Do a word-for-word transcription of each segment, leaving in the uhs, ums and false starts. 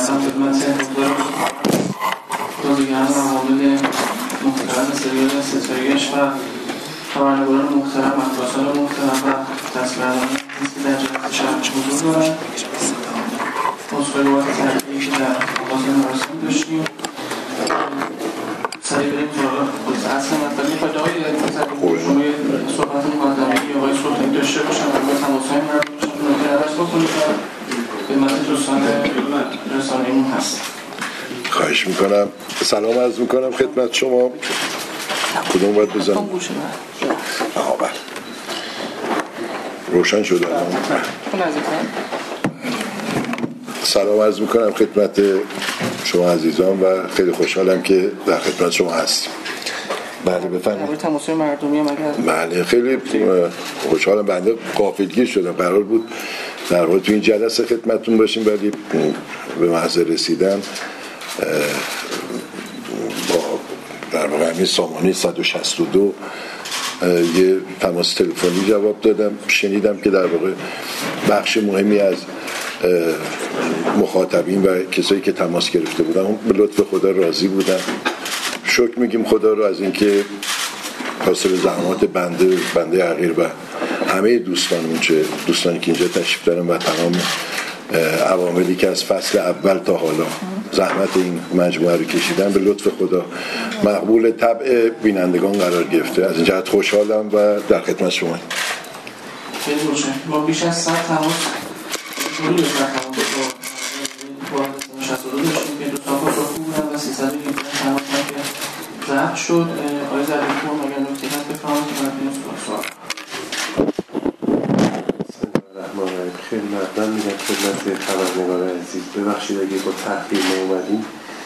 هم خدمت حضور بازیگران و عوامل محترم سریال ستایش و خبرنگاران محترم، اطرافیان محترم و دستبرداران که در جلسه شرح حضور دارن. عذرخواهی بابت تأخیری که در آغاز مراسم داشتیم. سریع بریم سراغ خود اصل مطلب. می‌خواید آقای شما یه صحبت مقدمه‌ای آقای سلطانی داشته باشن و با تماس‌های مردم رو عوض بکنید و خدمت دوستان رسانه‌مون هست. خواهش میکنم. سلام عرض میکنم خدمت شما. کدوم باید بزنم؟ آها بله روشن شده. سلام عرض میکنم خدمت شما عزیزان و خیلی خوشحالم که در خدمت شما هستیم. بله بفرمایید. تماس‌های مردمی هم اگر بله خیلی خوشحالم. بنده غافلگیر شدم، قرار بود در واقع تو این جلسه خدمتتون باشیم ولی به محض رسیدن با در واقع همین سامانه صد و شصت و دو یه تماس تلفنی جواب دادم. شنیدم که در واقع بخش مهمی از مخاطبین و کسایی که تماس گرفته بودن به لطف خدا راضی بودن. شکر میگیم خدا رو از اینکه حاصل زحمات بنده بنده حقیر و همه دوستانمون، چه دوستانی که اینجا تشریف دارن و تمام عواملی که از فصل اول تا حالا زحمت این مجموعه رو کشیدن به لطف خدا مقبول طبع بینندگان قرار گرفته. از این جهت خوشحالم و در خدمت شما. خیلی روشن. ما بیش از صد تماس شروع به تماس با شصت و دو داشتیم که دوستان خود رو خوب بودن و سیصد و هفده تماس که ضبط شد. آقای زرین‌پور مگر نکته هست بفرمایید که من بینید سوال. خیلی مردم میگم خدمت خبرنگار عزیز، ببخشید اگه با تأخیر نیومدیم.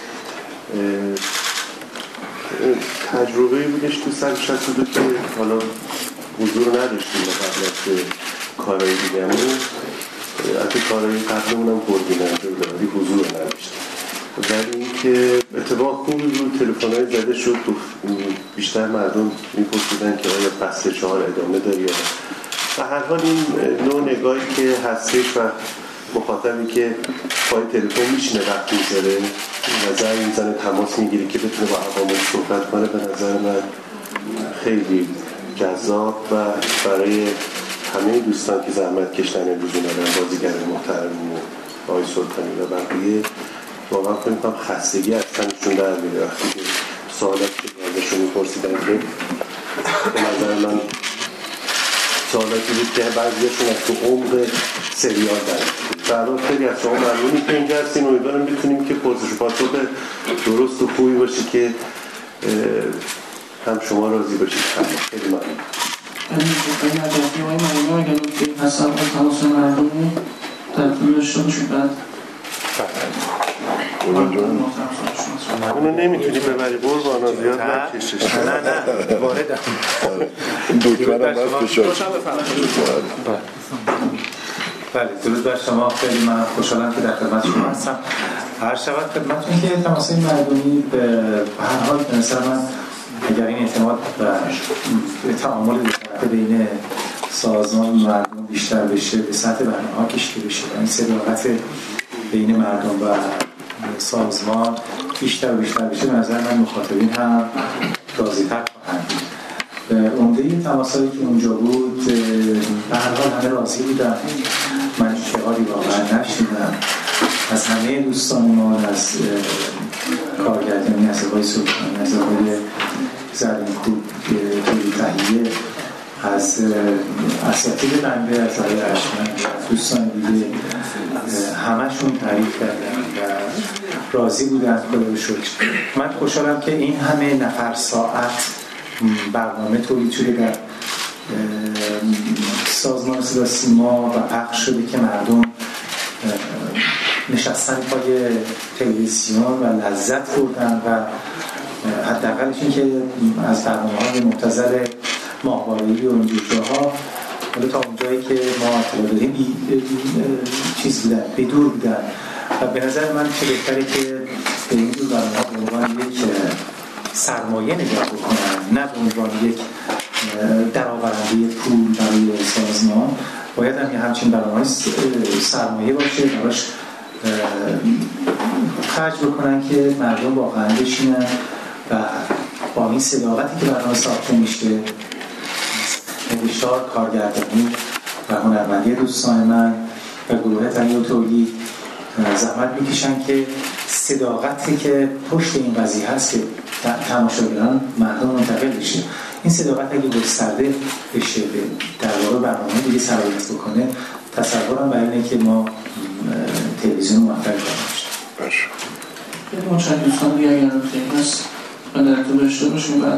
تجربه‌ای بودش تو صد و شصت و دو که حالا حضور نداشتیم قبل از کارهای دیگرمون. حتی کارهای قبلمون هم پربیننده بود ولی حضور نداشتیم. ولی اینکه اتفاق خوبی بود، تلفن‌های زده شد، بیشتر مردم می‌پرسیدن که آیا فصل چهار ادامه داره یا نه. و هر حال این نوع نگاهی که هستش و مخاطبی که پای تلفن میشینه وقت میذاره نظر میزنه تماس میگیره که بتونه با عوامل صحبت کنه، به نظر من خیلی جذاب و برای همه دوستان که زحمت کشتن امروز اومدن، بازیگر محترم و آقای سلطانی و بقیه، واقعا فکر می‌کنم خستگی از تنشون در میره وقتی که سوالات که ازشون میپرسیدن که به نظر من سوالاتی بود که بعضیشون از تو عمق سریال دارن. برای خیلی از شما ممنونی که اینجا هستین. امیدوارم بتونیم که پرسش و پاسخ درست و خوبی باشه که هم شما راضی باشید. خیلی ممنون. خیلی نجاتی های ممنون. اگر نکته هست هم تماس مردمی در طول داشته باشید بعد اونو نمیتونی ببری قربانا زیاد نکشش. نه نه واردم دکترم باید فشار. بله درود بر شما. خیلی من خوشحالم که در خدمت شما هستم. هر شود خدمتتون که تماس‌های مردمی به هر حال به نظر من اگر این اعتماد و تعامل بین سازمان و مردم بیشتر بشه، به سطح برنامه‌ها کشیده بشه، این صداقت بین مردم و سازمان بیشتر و بیشتر بشه، به نظر من مخاطبین هم راضی‌تر خواهند بود. عمده تماسایی که اونجا بود به هر حال همه راضی بودن. من شعاری واقعا نشنیدم از همه دوستان ما، از کارگردانی، از آقای سلطانی، از آقای زرین‌پور توی تهیه، از اساتید بنده، از آقای اشمن، از دوستان دیگه، همشون تعریف کردن و راضی بودن. خدا رو شکر. من خوشحالم که این همه نفر ساعت برنامه تولید شده در سازمان صدا سیما و پخش شده که مردم نشستن پای تلویزیون و لذت بردن و حداقلش این که از برنامه‌های مبتذل ماهواره‌ای و اینجور جاها تا اونجایی که ما اطلاع داریم چیز بودن، بدور بودن و به نظر من چه بهتره که به این جور برنامه‌ها به عنوان یک سرمایه نگاه بکنن، نه به عنوان یک درآورنده پول برای سازمان. باید هم یه همچین برنامه سرمایه باشه، براش خرج بکنن که مردم واقعا بشینن و با این صداقتی که برنامه ساخته میشه، نوشتار، کارگردانی و هنرمندی دوستان من و گروه تهیه و تولید زحمت میکشن که صداقتی که پشت این قضیه هست که تماشاگران مردم منتقل بشه، این صداقت اگه گسترده بشه در واقع برنامه دیگه سرایت بکنه، تصورم بر اینه که ما تلویزیون موفق خواهیم باشه. ما چند دوستان دیگه اگر نکته هست و در تو داشته باشیم بعد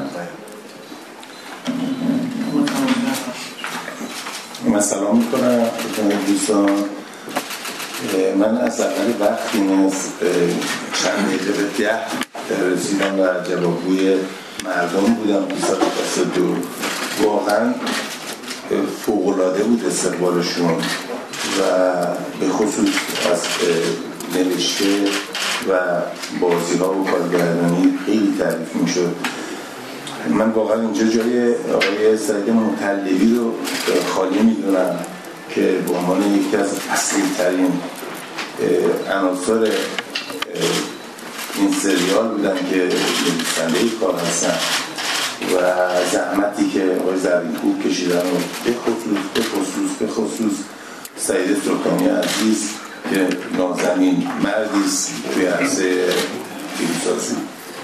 من سلام میکنم خدمت دوستان. من از اول وقت این از چند دقیقه به ده رسیدم و جوابگوی مردم بودم تو سال بیست و دو. واقعا فوق‌العاده بود استقبالشون و به خصوص از نوشته و بازی ها و کارگردانی خیلی تعریف میشد. من واقعا اینجا جای آقای سعید مطلبی رو خالی میدونم که به عنوان یکی از اصلی ترین عناصر این سریال بودن که نویسنده کار هستن و زحمتی که آقای زرین‌کوب کشیدن و به خصوص به خصوص به خصوص سعید سلطانی عزیز که نازنین مردی است توی عرصه فیلمسازی.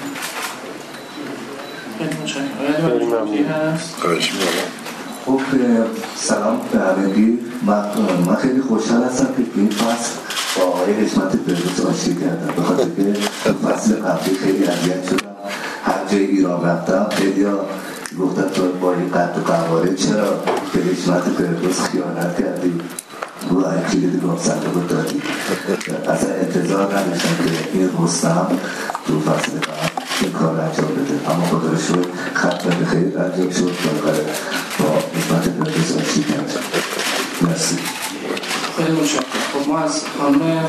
خیلی ممنون. خواهش می‌کنم. خب سلام به همگی. من من خیلی خوشحال هستم که این فصل با آقای حشمت فردوس آشتی کردم، به خاطر که فصل قبلی خیلی اذیت شدم. هر جای ایران رفتم خیلی‌ها گفتن تو با این قد و قواره چرا به حشمت فردوس خیانت کردی؟ رو اکیلی دیگه صندوق دادی. اصلا انتظار نداشتم که این رستم تو فصل بعد این کار را انجام بده، اما خدا رو شد خط به خیلی انجام شد بالاخره با حشمت فردوس آشتی کردم. مرسی. خیلی متشکرم. خب ما از خانم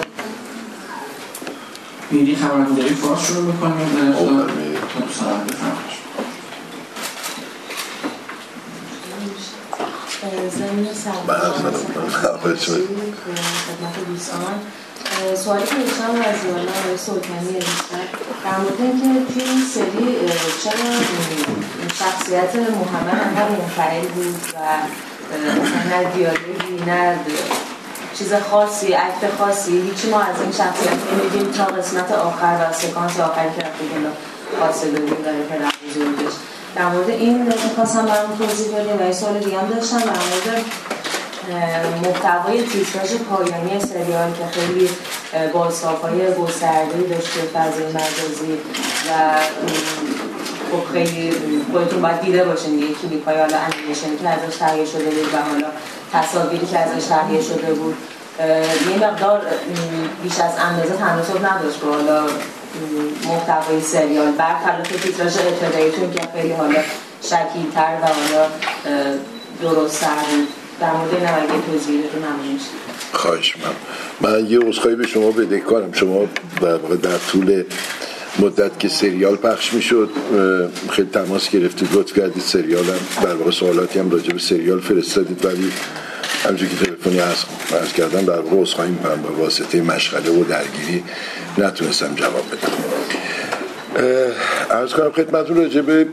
میری خبرنگاری فارس شروع میکنیم در اختار دوستان بفرمایید. زمین سلام خدمت دوستان. سوالی که داشتم از آقای سلطانی بیشتر در مورد اینکه توی این سری چرا شخصیت محمد انقدر منفعل بود و نه دیالوگی نه چیز خاصی، اکت خاصی، هیچی ما از این شخصیت نمیدیم تا قسمت آخر و سکانس آخری که رفته گلا فاصله بود داره پدر بزرگش. در مورد این می‌خواستم برام توضیح بدیم و یه سوال دیگه هم داشتم در مورد محتوای تیتراژ پایانی سریال که خیلی بازتاب‌های گسترده‌ای داشته، فضای مجازی و خب خیلی خودتون باید دیده باشین دیگه کلیپ‌های حالا انیمیشنی که ازش تهیه شده بود و حالا تصاویری که ازش تهیه شده بود یه مقدار بیش از اندازه تناسب نداشت با حالا محتوای سریال، برخلاف تیتراژ ابتداییتون که خیلی حالا شکیل‌تر و حالا درست‌تر بود. در مورد این اگه توضیح بدید ممنون می‌شم. خواهش می‌کنم. من یه عذرخواهی به شما بدهکارم. شما در واقع در طول مدت که سریال پخش میشد خیلی تماس گرفتید، لطف کردید سریالم در واقع سوالاتی هم راجع به سریال فرستادید، ولی همونجوری که تلفنی عرض کردم در واقع عذرخواهی می‌کنم به واسطه مشغله و درگیری نتونستم جواب بدم. عرض کنم خدمتتون راجع به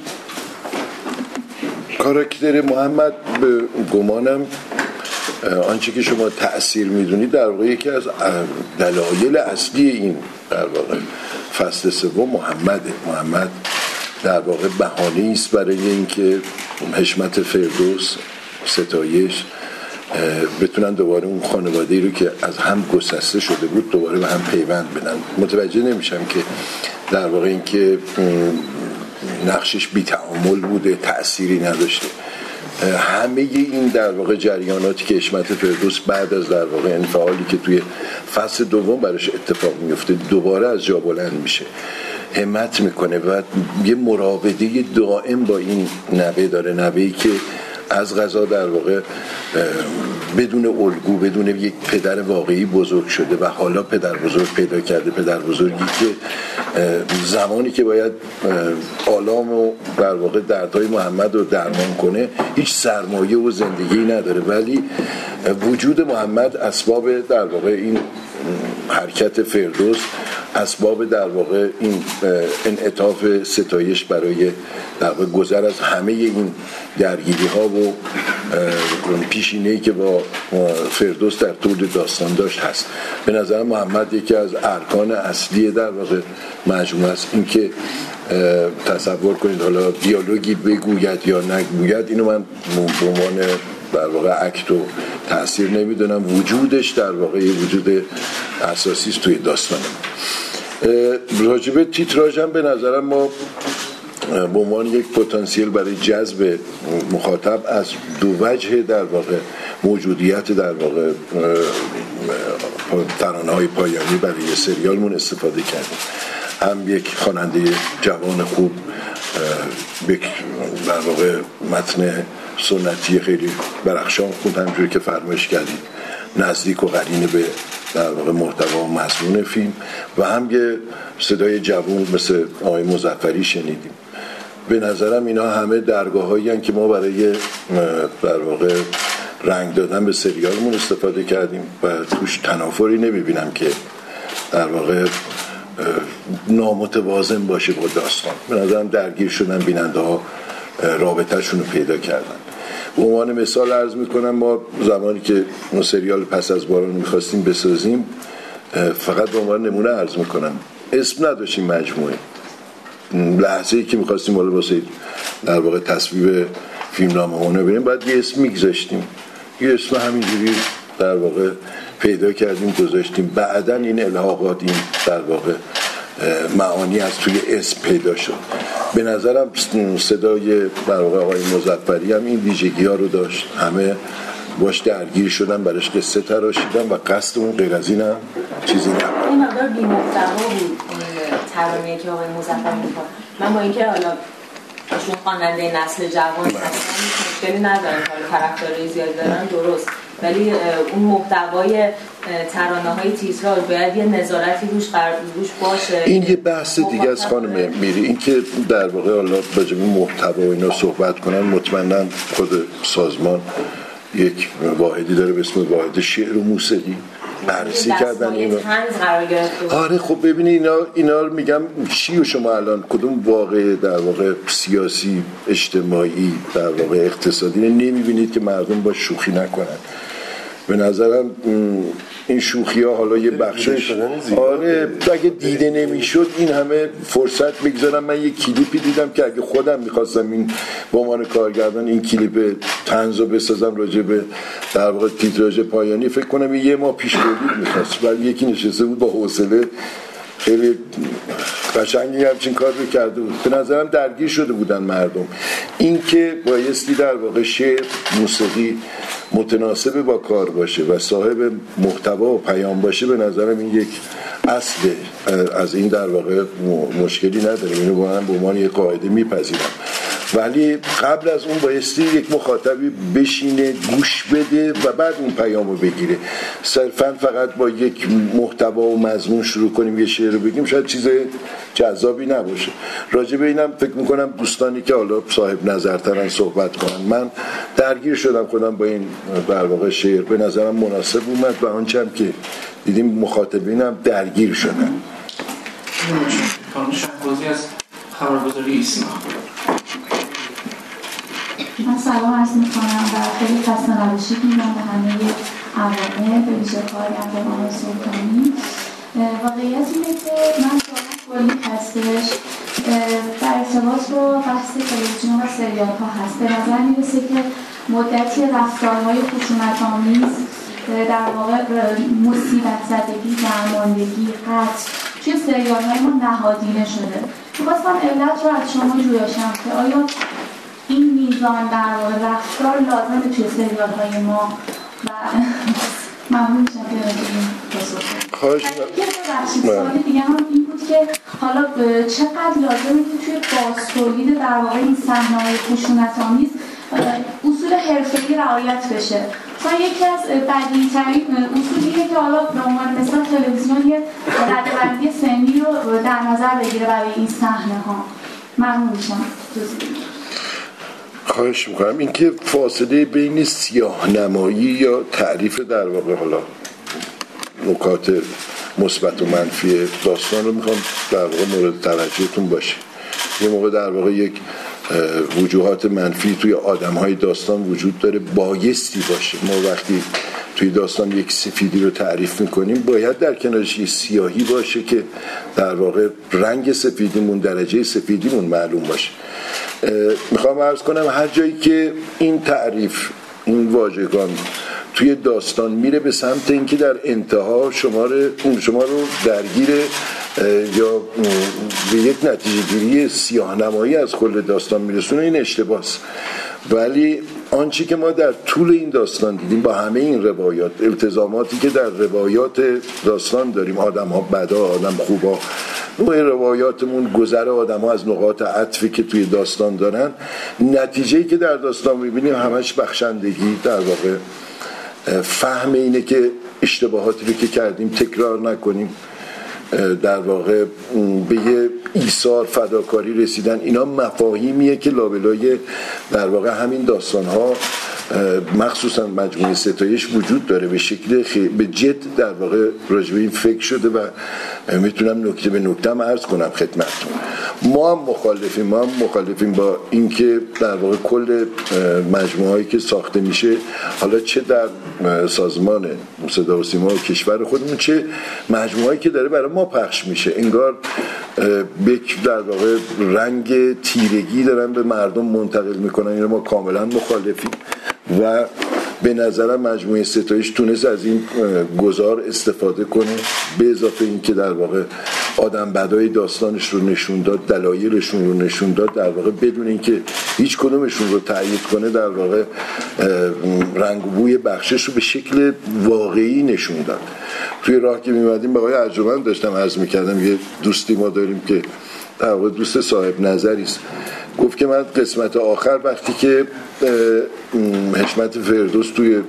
کاراکتر محمد به گمانم آنچه که شما تأثیر میدونید در واقع یکی از دلایل اصلی این در واقع فصل سوم محمده. محمد در واقع بهانه‌ای است برای اینکه حشمت فردوس ستایش بتونن دوباره اون خانواده‌ای رو که از هم گسسته شده بود دوباره به هم پیوند بدن. متوجه نمیشم که در واقع اینکه نقشش بی تعامل بوده، تأثیری نداشته. همه این در واقع جریاناتی که حشمت فردوس بعد از در واقع انفعالی که توی فصل دوم براش اتفاق میفته دوباره از جا بلند میشه، همت میکنه و یه مراوده دائم با این نوه داره، نوهی که از قضا در واقع بدون الگو، بدون یک پدر واقعی بزرگ شده و حالا پدر بزرگ پیدا کرده، پدر بزرگی که زمانی که باید آلام و در واقع دردهای محمد رو درمان کنه هیچ سرمایه و زندگی نداره، ولی وجود محمد اسباب در واقع این حرکت فردوس اسباب در واقع این انعطاف ستایش برای در واقع گذر از همه این درگیری ها و پیشینه‌ای که با فردوس در طول داستان داشت هست. به نظر محمد یکی از ارکان اصلی در واقع مجموعه است. این که تصور کنید حالا دیالوگی بگوید یا نگوید، اینو من به عنوان در واقع اکت و تأثیر نمیدونم، وجودش در واقع وجود اساسی است توی داستان. راجب تیتراژ هم به نظرم ما به عنوان یک پتانسیل برای جذب مخاطب از دو وجه در واقع موجودیت در واقع ترانه‌های پایانی برای سریالمون استفاده کردیم. هم یک خواننده جوان خوب در واقع متن سنتی خیلی درخشان خوند، همونجوری که فرمایش کردید نزدیک و قرین به در واقع محتوا و مضمون فیلم، و هم یه صدای جوان مثل آقای مظفری شنیدیم. به نظرم اینا همه درگاه‌هایی هستند که ما برای در واقع رنگ دادن به سریالمون استفاده کردیم و توش تنافری نمی‌بینم که در واقع نامتوازن باشه با داستان. به نظرم درگیر شدن بیننده ها رابطه شون رو پیدا کردن. به عنوان مثال عرض میکنم ما زمانی که ما سریال پس از باران میخواستیم بسازیم، فقط به عنوان نمونه عرض میکنم، اسم نداشتیم مجموعه. لحظه ای که میخواستیم حالا واسه در واقع تصویب فیلمنامه‌مون رو ببینیم باید یه اسم میگذاشتیم، یه اسم همینجوری در واقع پیدا کردیم گذاشتیم. بعدن این الحاقات، این در واقع معانی از توی اسم پیدا شد. به نظرم صدای در واقع آقای مظفری هم این ویژگی ها رو داشت، همه باش درگیر شدن، براش قصه تراشیدن و قصد اون غیر از این هم چیزی نبود. این مقدار بی‌محتوا بود ترانه‌ای که آقای مظفری می‌خوند. من با اینکه حالا چون خواننده نسل جوان هستم مشکلی ندارم، حالا طرفدارای زیاد دارن درست، ولی اون محتوای ترانه‌های تیتراژ باید یه نظارتی روش قرار روش باشه. این یه بحث دیگه از خانم میری، این که در واقع حالا راجع به محتوا و اینا صحبت کنن، مطمئنا خود سازمان یک واحدی داره به اسم واحد شعر و موسیقی بررسی کردن اینو. آره خب ببینید اینا اینا رو میگم چی و شما الان کدوم واقع در واقع سیاسی اجتماعی در واقع اقتصادی نمیبینید که مردم با شوخی نکنن؟ به نظرم این شوخی ها حالا یه بخشش آره اگه دیده نمیشد این همه فرصت بگذارم. من یه کلیپی دیدم که اگه خودم میخواستم این به عنوان کارگردان این کلیپ طنزو بسازم راجع به در واقع تیتراژ پایانی، فکر کنم یه ماه پیش بود میخواست، ولی یکی نشسته بود با حوصله خیلی قشنگی همچین کار رو کرده بود. به نظرم درگیر شده بودن مردم. این که بایستی در واقع شعر موسیقی متناسب با کار باشه و صاحب محتوا و پیام باشه، به نظرم این یک اصله، از این در واقع مشکلی نداریم، اینو با من به عنوان یک قاعده میپذیرم. ولی قبل از اون بایستی یک مخاطبی بشینه گوش بده و بعد اون پیامو بگیره. صرفا فقط با یک محتوا و مضمون شروع کنیم یه شعر رو بگیم شاید چیز جذابی نباشه. راجع به اینم فکر میکنم دوستانی که حالا صاحب نظرترن صحبت کنن. من درگیر شدم خودم با این در واقع شعر، به نظرم مناسب اومد و آنچه هم که دیدیم مخاطبینم درگیر شدن. خانم شهبازی از خبرگزاری ایسنا. من سلام عرض میکنم و خیلی خسته نباشید میگم به همه عوامل، به ویژه کارگردان سلطانی. واقعیت اینه که من سوالم کلی هستش در ارتباط با بحث تلویزیون و سریال ها هست. به نظر میرسه که مدتی رفتارهای خشونت‌آمیز در واقع مصیبت زدگی، درماندگی، قتل توی سریال های ما نهادینه شده. می‌خواستم علت رو از شما جویاشم که آیا این میزان در واقع رفتار لازمه توی سریال های ما و ممنون میشم که این پاسخ خواهش می‌کنم. سوال دیگه هم این بود که حالا چقدر لازمه که توی بازتولید در واقع این صحنه‌های خشونت‌آمیز اصول حرفه‌ای رعایت بشه. مثلا یکی از بدیهی‌ترین اصولیه که حالا به عنوان مثلا تلویزیون یه رده‌بندی سنی رو در نظر بگیره برای این صحنه‌ها. ممنون میشم. خواهش میکنم. اینکه فاصله بین سیاه نمایی یا تعریف در واقع حالا نکات مثبت و منفی داستان رو میخوام در واقع مورد توجهتون باشه. یه موقع در واقع یک وجوهات منفی توی آدم‌های داستان وجود داره، بایستی باشه. ما وقتی توی داستان یک سفیدی رو تعریف میکنیم باید در کنارش یه سیاهی باشه که در واقع رنگ سفیدیمون، درجه سفیدیمون معلوم باشه. میخوام عرض کنم هر جایی که این تعریف، این واژگان توی داستان میره به سمت اینکه در انتها شما رو شما رو درگیر یا به یک نتیجه گیری سیاه‌نمایی از کل داستان میرسونه، این اشتباهه. ولی آنچه که ما در طول این داستان دیدیم با همه این روایات، التزاماتی که در روایات داستان داریم، آدم ها بدا، آدم خوبا، نوع روایاتمون، گذر آدم ها از نقاط عطفی که توی داستان دارن، نتیجه‌ای که در داستان میبینیم همش بخشندگی، در واقع فهم اینه که اشتباهاتی رو که کردیم تکرار نکنیم، در واقع به یه ایثار فداکاری رسیدن. اینا مفاهیمیه که لابلای در واقع همین داستان‌ها مخصوصا مجموعه ستایش وجود داره. به شکل خی... به جد در واقع راجع به این فکر شده و میتونم نکته به نکته هم عرض کنم خدمتتون. ما هم مخالفیم ما هم مخالفیم با اینکه در واقع کل مجموعه‌ای که ساخته میشه، حالا چه در سازمان صدا و سیما و کشور خودمون، چه مجموعه‌ای که داره برای ما پخش میشه، انگار یک در واقع رنگ تیرگی دارن به مردم منتقل میکنن. اینو ما کاملا مخالفیم و به نظرم مجموعه ستایش تونست از این گزار استفاده کنه، به اضافه این که در واقع آدم بدای داستانش رو نشون داد، دلایلشون رو نشون داد، در واقع بدون اینکه هیچ کدومشون رو تأیید کنه، در واقع رنگ و بوی بخشش رو به شکل واقعی نشون داد. توی راه که می‌اومدیم با آقای ارجمند داشتم عرض می‌کردم، یه دوستی ما داریم که در واقع دوست صاحب نظری است، گفت که من قسمت آخر وقتی که حشمت فردوس توی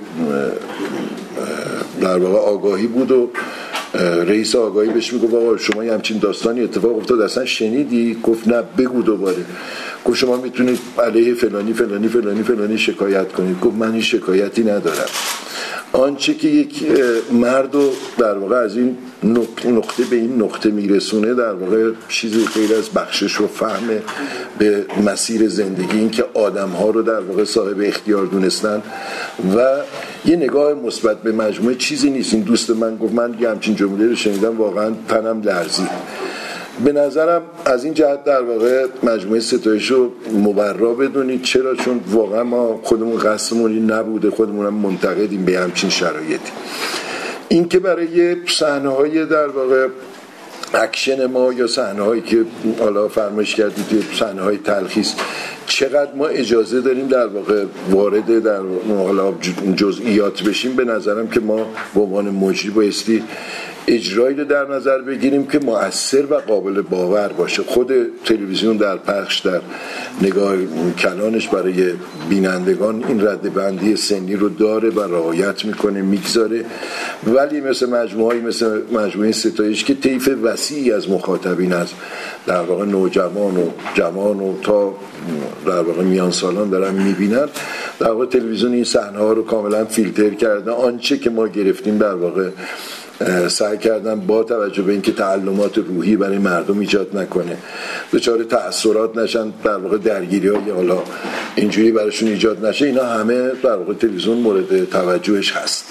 در واقع آگاهی بود و رئیس آگاهی بهش میگفت آقا شما یه همچین داستانی اتفاق افتاد اصلا شنیدی؟ گفت نه بگو دوباره. گفت شما میتونید علیه فلانی فلانی فلانی فلانی شکایت کنید. گفت من این شکایتی ندارم. آنچه که یک مرد رو در واقع از این نقطه به این نقطه میرسونه در واقع چیزی غیر از بخشش و فهم به مسیر زندگی، این که آدم ها رو در واقع صاحب اختیار دونستن و یه نگاه مثبت به مجموعه چیزی نیست. این دوست من گفت من یه همچین جمله رو شنیدم واقعا تنم لرزید. به نظرم از این جهت در واقع مجموعه ستایش رو مبرا بدونید. چرا؟ چون واقعا ما خودمون قصدمون این نبوده، خودمون هم منتقدیم به همچین شرایطی. این که برای صحنه‌های در واقع اکشن ما یا صحنه‌هایی که حالا فرمایش کردید توی صحنه‌های تلخیص چقدر ما اجازه داریم در واقع وارد در حالا جزئیات بشیم، به نظرم که ما به عنوان مجری بایستی اجرایی رو در نظر بگیریم که مؤثر و قابل باور باشه. خود تلویزیون در پخش، در نگاه کلانش برای بینندگان این ردبندی سنی رو داره و رعایت میکنه، میگذاره. ولی مثل مجموعه‌ای مثل مجموعه ستایش که طیف وسیعی از مخاطبین از در واقع نوجوان و جوان و تا در واقع میان سالان دارن میبینن، در واقع تلویزیون این صحنه‌ها رو کاملا فیلتر کرده. آنچه که ما گرفتیم در واقع سعی کردن با توجه به اینکه تعلمات روحی برای مردم ایجاد نکنه، دچار تأثیرات نشن، در واقع درگیری‌های حالا اینجوری براشون ایجاد نشه، اینا همه در واقع تلویزیون مورد توجهش هست.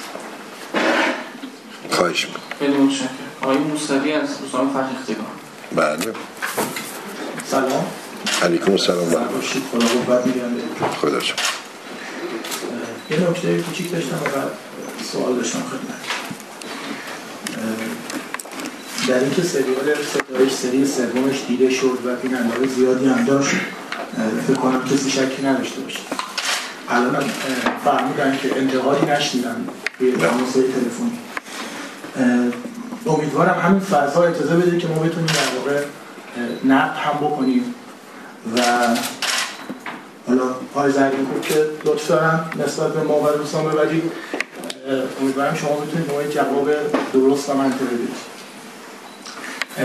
خواهش می‌کنم. خیلی متشکرم. آقای موسوی از روزنامه فرهیختگان. بله. سلام. علیکم السلام. خدا قوت میگم. خدا شکر. یه نکته کوچیک داشتم و سوال داشتم خدمت. در اینکه سریال ستایش سری سومش دیده شد و بیننده‌های زیادی هم داشت، فکر کنم کسی شکی نداشته باشه. الان هم فرمودن که انتقادی نشنیدن توی تماس‌های تلفنی. امیدوارم همین فضا اجازه بده که ما بتونیم در واقع نقد هم بکنیم و حالا آقای زرین‌کوب که لطف دارن نسبت به ما و روزنامه ولی امیدوارم شما بتونید به ما جواب درست و منطقی بدید.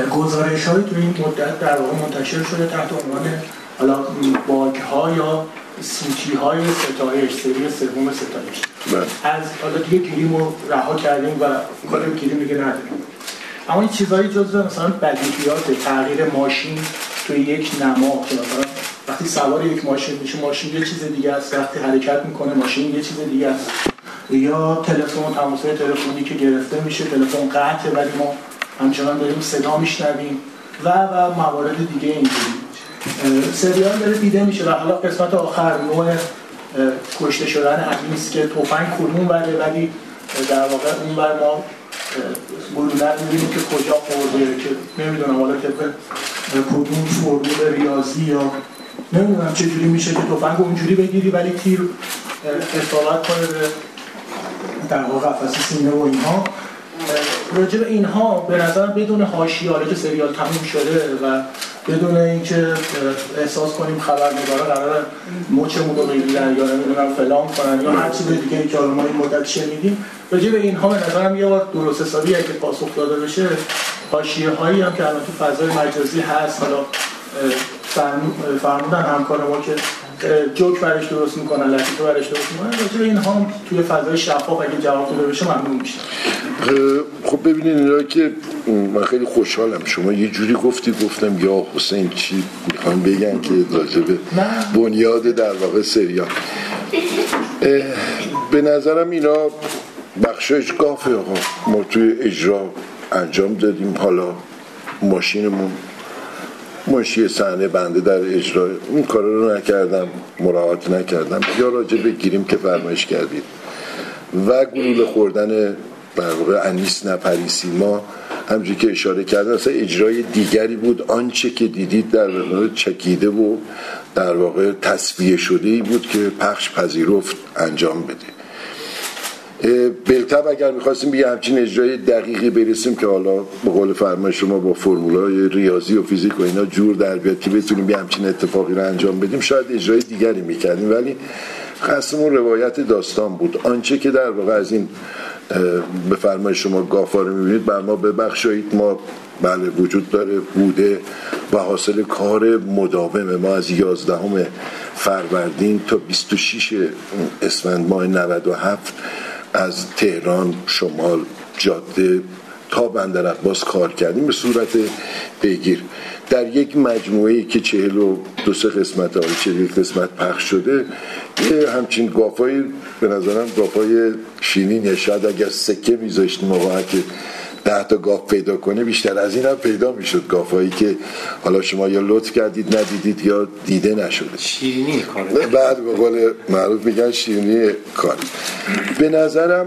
گزارش‌هایی تو این مدت در واقع منتشر شده تحت عنوان حالا باگ‌ها یا سوتی های ستایش، سری سوم ستایش. از حالا دیگه گریم رو رها کردیم و کار گریم دیگه نداریم. اما این چیزایی جزو مثلا بدیهیات تغییر ماشین توی یک نما که مثلا وقتی سوار یک ماشین میشه، ماشین یه چیز دیگه است، وقتی حرکت میکنه ماشین یه چیز دیگه است. یا تلفن، تماس‌های تلفنی که گرفته میشه، تلفن قطعه ولی ما همچنان داریم صدا میشنویم و و موارد دیگه اینجوری. سریال داره دیده میشه و حالا قسمت آخر نوع کشته شدن انیس که تفنگ کدوم بره، ولی در واقع اون بر ما گلوله میبینیم که کجا خورده، که نمیدونم حالا که کدوم فرمول ریاضی یا نمیدونم چجوری میشه که تفنگ اونجوری بگیری ولی تیر اصابت کنه به در واقع قفس سینه و اینها. راجع به اینها به نظر بدون حاشیه، حالا که سریال تموم شده و بدون اینکه احساس کنیم خبرنگارا قراره مچمون رو بگیرن یا نمیدونم فلان کنن یا هر چیز دیگه که ما این مدت شنیدیم، راجع به اینها به نظرم یه بار درست حسابی اگه پاسخ داده بشه، حاشیه هایی هم که الان تو فضای مجازی هست، حالا فرمودن همکار ما که جوک برش درست میکنن، لطیفه برش درست میکنن، راجع به اینها هم توی فضای شفاف اگه جواب داده بشه ممنون میشم. خب ببینید اینا که من خیلی خوشحالم شما یه جوری گفتی، گفتم یا حسین چی میخوام بگن که راجع به بنیاد در واقع سریال. به نظرم اینا بخشش گافه آقا، ما توی اجرا انجام دادیم، حالا ماشینمون ماشی صحنه بنده در اجرا این کارا رو نکردم، مراعات نکردم، یا راجع به گیریم که فرمایش کردید و گلوله خوردن در واقع انیس نپریسی، ما همونجوری که اشاره کردم اصلا اجرای دیگری بود. آنچه که دیدید در واقع چکیده و در واقع تصفیه شده ای بود که پخش پذیرفت انجام بده. بلتب اگر میخواستیم به همچین اجرای دقیقی برسیم که حالا به قول فرمایش شما با فرمولای ریاضی و فیزیک و اینا جور در بیاد که بتونیم به همچین اتفاقی رو انجام بدیم، شاید اجرای دیگری میکردیم، ولی خاصمون روایت داستان بود. آنچه که در واقع از این به فرمایش شما گافا رو میبینید بر ما ببخشید، ما بله وجود داره، بوده و حاصل کار مداوم ما از یازدهم فروردین تا بیست و شش اسفند ماه نود و هفت از تهران، شمال، جاده تا بندر عباس کار کردیم به صورت پیگیر در یک مجموعه‌ای که چهل و دو سه قسمت ها چهل قسمت پخش شده. یه همچین گافایی به نظرم گافای شیرین، شاید اگر سکه میذاشتیم واقعا که ده تا گاف پیدا کنه بیشتر از این هم پیدا میشد، گافایی که حالا شما یا لطف کردید ندیدید یا دیده نشده. شیرینی کار بعد به قول معروف میگن شیرینی کار. به نظرم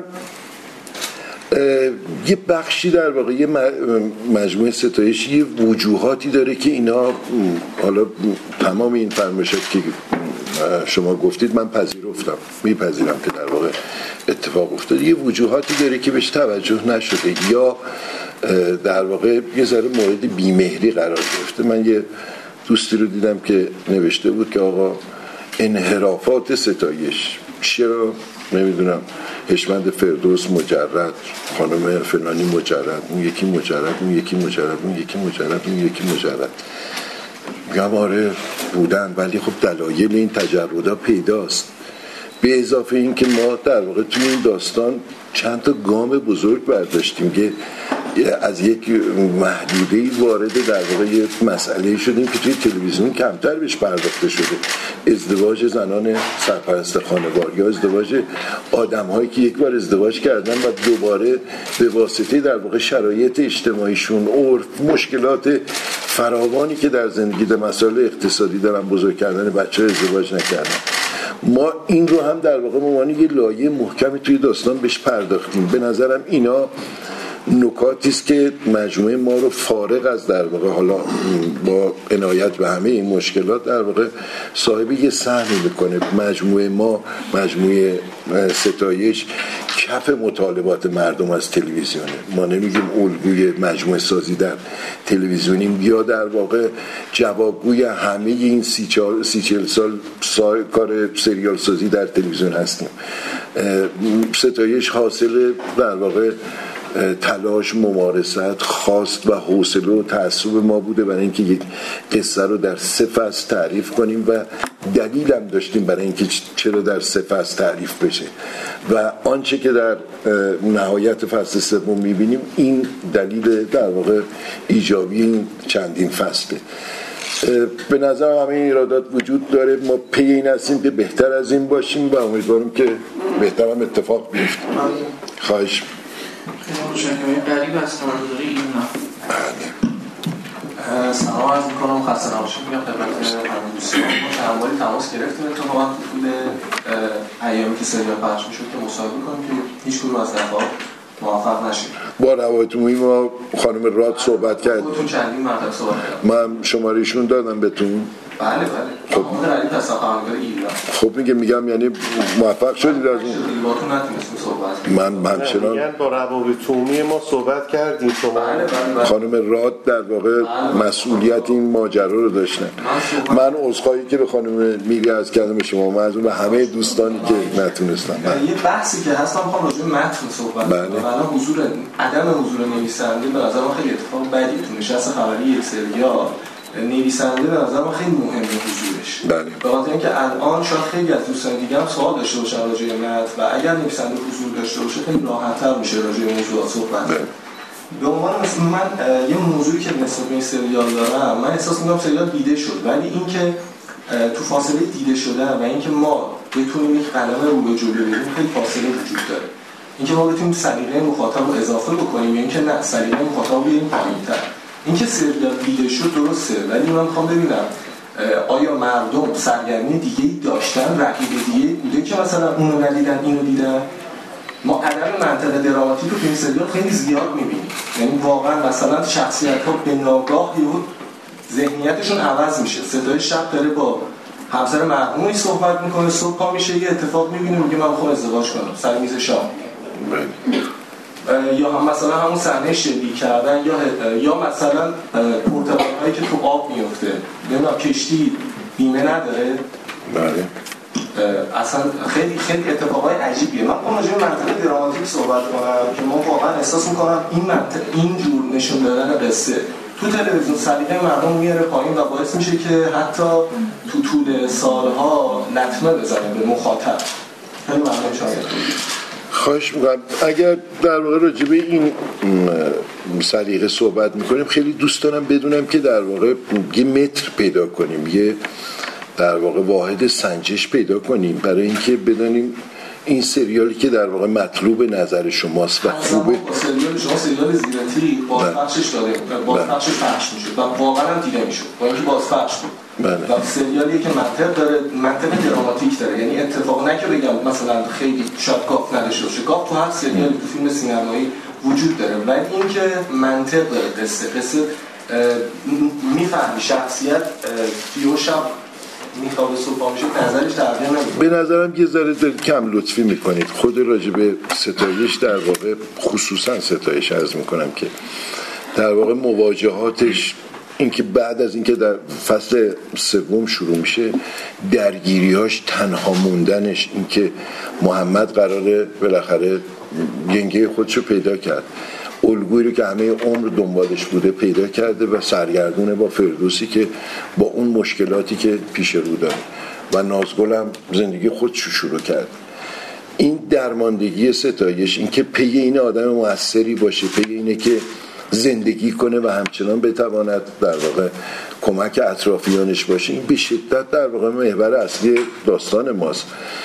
یه بخشی در واقع یه مجموعه ستایش یه وجوهاتی داره که اینا حالا تمام این فرمایشات که شما گفتید من پذیرفتم، میپذیرم که در واقع اتفاق افتاد، یه وجوهاتی داره که بهش توجه نشده یا در واقع یه ذره مورد بیمهری قرار گرفته. من یه دوستی رو دیدم که نوشته بود که آقا انحرافات ستایش چرا نمیدونم حشمت فردوس مجرد، خانم فلانی مجرد، اون یکی مجرد، اون یکی مجرد، اون یکی مجرد، اون یکی مجرد. میگم آره بودن، ولی خب دلایل این تجردها پیداست. به اضافه این که ما در واقع توی این داستان چند تا گام بزرگ برداشتیم که از یک محدوده‌ای وارد در واقع یک مسئله شدیم که توی تلویزیون کمتر بهش پرداخته شده، ازدواج زنان سرپرست خانوار یا ازدواج آدم‌هایی که یک بار ازدواج کردن و دوباره به واسطه در واقع شرایط اجتماعیشون، عرف، مشکلات فراوانی که در زندگی در مسائل اقتصادی دارن بزرگ کردن بچه‌ها ازدواج نکردن. ما این رو هم در واقع ممانی یه لایه محکمی توی داستان بهش پرداختیم. به نظرم اینا نکاتی است که مجموعه ما رو فارغ از در واقع حالا با عنایت به همه این مشکلات در واقع صاحب یه سهمی میکنه. مجموعه ما، مجموعه ستایش کف مطالبات مردم از تلویزیونه. ما نمیگیم الگوی مجموعه سازی در تلویزیونیم یا در واقع جوابگوی همه این سی چهل سال سال کار سریال سازی در تلویزیون هستیم. ستایش حاصل در واقع تلاش، ممارست، خواست و حوصله و تعصب ما بوده برای اینکه یک قصه رو در سه فصل تعریف کنیم و دلیل هم داشتیم برای اینکه چرا در سه فصل تعریف بشه و آنچه که در نهایت فصل سوم میبینیم این دلیل در واقع ایجابی این چندین فصله. به نظر همه این ایرادات وجود داره، ما پی این هستیم که بهتر از این باشیم و امیدوارم که بهتر هم اتفاق بیفته. خواهش مشاهده قریب از تمداری این نه سلام عرض میکنم، خسته نباشید میگم خدمت همه دوستان. ما چند باری تماس گرفتیم اتفاقا تو طول ایامی که سریال پخش میشد که مصاحبه کنیم که هیچ کدوم از دفعات موفق نشید. با روابط عمومی ما خانم راد صحبت کرد، خودتون چندین مرتبه صحبت کردم، من شمارهشون دادم بهتون. بله بله. خب قریب هستم خبرنگار ایران. خب میگه میگم یعنی موفق شدید از اون؟ باهاتون نتونستیم صحبت من همچنان میگن با روابط عمومی ما صحبت کردیم شما. بله بله. خانم راد در واقع مسئولیت این ماجرا رو داشتن. من عذرخواهی که به خانم میری عرض کردم به شما، من از اون به همه دوستانی که نتونستم. یه بحثی که هست من راجع به متن صحبت کنم. بله. الان حضور عدم حضور نویسنده به نظر من خیلی اتفاق بدی تو نشست خبری یک سریال. نویسنده به نظر من خیلی مهمه حضورش. بله. به خاطر اینکه الان شاید خیلی از دوستان دیگه هم سوال داشته باشن راجع به متن و اگر نویسنده حضور داشته باشه خیلی راحت‌تر میشه راجع به موضوعات صحبت کرد. به عنوان مثلا من یه موضوعی که نسبت به این سریال دارم، من احساس می‌کنم سریال دیده شد، ولی اینکه تو فاصله دیده شدن و اینکه ما بتونیم یک قلم رو به جلو ببریم خیلی فاصله وجود داره. اینکه ما بتونیم سلیقه مخاطب رو اضافه بکنیم یا اینکه نه سلیقه مخاطب رو بیاریم پایین‌تر. اینکه سریال دیده شد درسته، ولی من میخوام ببینم آیا مردم سرگرمی دیگه‌ای داشتن، رقیب دیگه‌ای بوده که مثلا اونو ندیدن اینو دیدن؟ ما عدم منطق دراماتیک رو تو این سریال خیلی زیاد می‌بینیم. یعنی واقعا مثلا شخصیت‌ها به ناگاه یهو ذهنیتشون عوض میشه. صدای شب داره با همسر مرحومی صحبت میکنه، صبح پا میشه یه اتفاق می‌بینه میگه من می‌خوام ازدواج کنم سر میز شام. یا هم مثلا همون صحنه شلیک کردن یا یا مثلا پرتقال‌هایی که تو آب میفته، نمیدونم کشتی بیمه نداره. بله. اصلا خیلی خیلی اتفاقای عجیبیه. من اون راجع به منطقه دراماتیک صحبت کنم که ما واقعا احساس می‌کنم این منطق این جور نشون دادن قصه تو تلویزیون سلیقه مردم میاره پایین و باعث میشه که حتی تو طول سالها لطمه بزنه به مخاطب. خیلی ممنون شاید. خواهش میکنم اگر در واقع راجع به این سلیقه صحبت میکنیم خیلی دوست دارم بدونم که در واقع یه متر پیدا کنیم، یه در واقع واحد سنجش پیدا کنیم برای اینکه بدونیم این سریالی که در واقع مطلوب نظر شماست و خوبه. سریال شما سریال زیرتی بازپخشش داره، بازپخشش پخش میشه و واقعا هم دیده میشه با اینکه بازپخش بود. بله. و سریالی که منطق داره، منطق دراماتیک داره، یعنی اتفاق نه که بگم مثلا خیلی شاید گاف نداشته باشه، گاف تو هر سریالی تو فیلم سینمایی وجود داره، ولی اینکه منطق داره، قصه قصه میفهمی شخصیت یه شب میخواد صبح میشه نظرش تغییر نمیکنه. به نظرم یه ذره دارید کم لطفی میکنید. خود راجب ستایش در واقع خصوصا ستایش عرض میکنم که در واقع مواجهاتش اینکه بعد از اینکه در فصل سوم شروع میشه درگیریاش، تنها موندنش، اینکه محمد قراره بالاخره ینگه خودشو پیدا کرد، الگویی رو که همه عمر دنبالش بوده پیدا کرده و سرگردونه با فردوسی که با اون مشکلاتی که پیش رو داره و نازگل هم زندگی خودشو شروع کرد. این درماندگی ستایش، این که پی این آدم موثری باشه، پی اینه که زندگی کنه و همچنان بتواند در واقع کمک اطرافیانش باشه، این به شدت در واقع محور اصلی داستان ماست.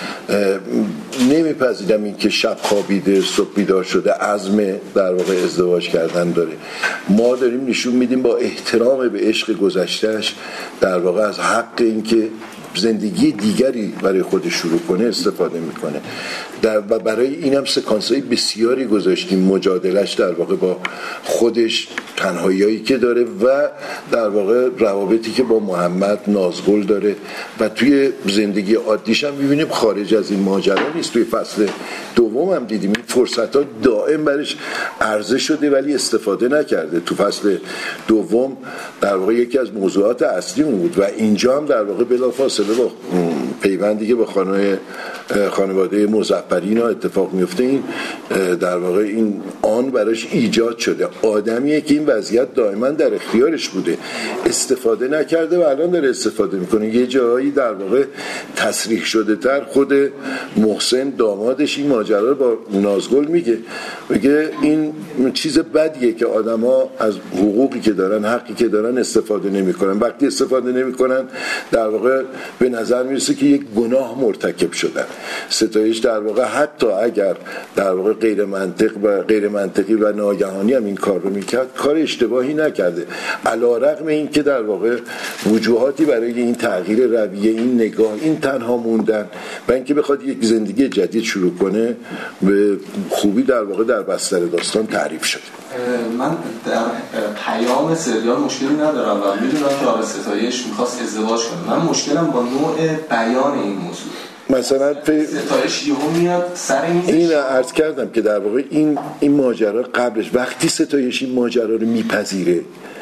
نمیپذیرم این که شب خوابیده صبح بیدار شده عزم در واقع ازدواج کردن داره. ما داریم نشون میدیم با احترام به عشق گذشتهش در واقع از حق این که زندگی دیگری برای خودش شروع کنه استفاده میکنه در و برای اینم سکانس‌های بسیاری گذاشتیم مجادلش در واقع با خودش، تنهاییایی که داره و در واقع روابطی که با محمد نازگل داره و توی زندگی عادیش هم می‌بینیم خارج از این ماجرا نیست. توی فصل دوم هم دیدیم این فرصت‌ها دائم برش عرضه شده ولی استفاده نکرده. تو فصل دوم در واقع یکی از موضوعات اصلی اون بود و اینجا هم در واقع بلافاصله با پیوندی که با خانم خانواده مظفری اینا اتفاق میفته، این در واقع این آن براش ایجاد شده. آدمیه که این وضعیت دائما در اختیارش بوده، استفاده نکرده و الان داره استفاده میکنه. یه جایی در واقع تصریح شده تر خود محسن دامادش این ماجرا رو با نازگل میگه، میگه این چیز بدیه که آدما از حقوقی که دارن، حقی که دارن استفاده نمیکنن. وقتی استفاده نمیکنن در واقع به نظر میرسه که یک گناه مرتکب شدن. ستایش در واقع حتی اگر در واقع غیر منطق و غیر منطقی و ناگهانی هم این کار رو میکرد، کار اشتباهی نکرده، علیرغم این که در واقع وجوهاتی برای این تغییر رویه، این نگاه، این تنها موندن و اینکه بخواد یک زندگی جدید شروع کنه به خوبی در واقع در بستر داستان تعریف شده. من در پیام سریال مشکلی ندارم و میدونم که آقای ستایش میخواست ازدواج کنه. من مشکلم با نوع بیان این موضوع. مثلا ستایش یهو میاد سر میز، این عرض کردم که در واقع این این ماجرا قبلش وقتی ستایش این ماجرا رو میپذیره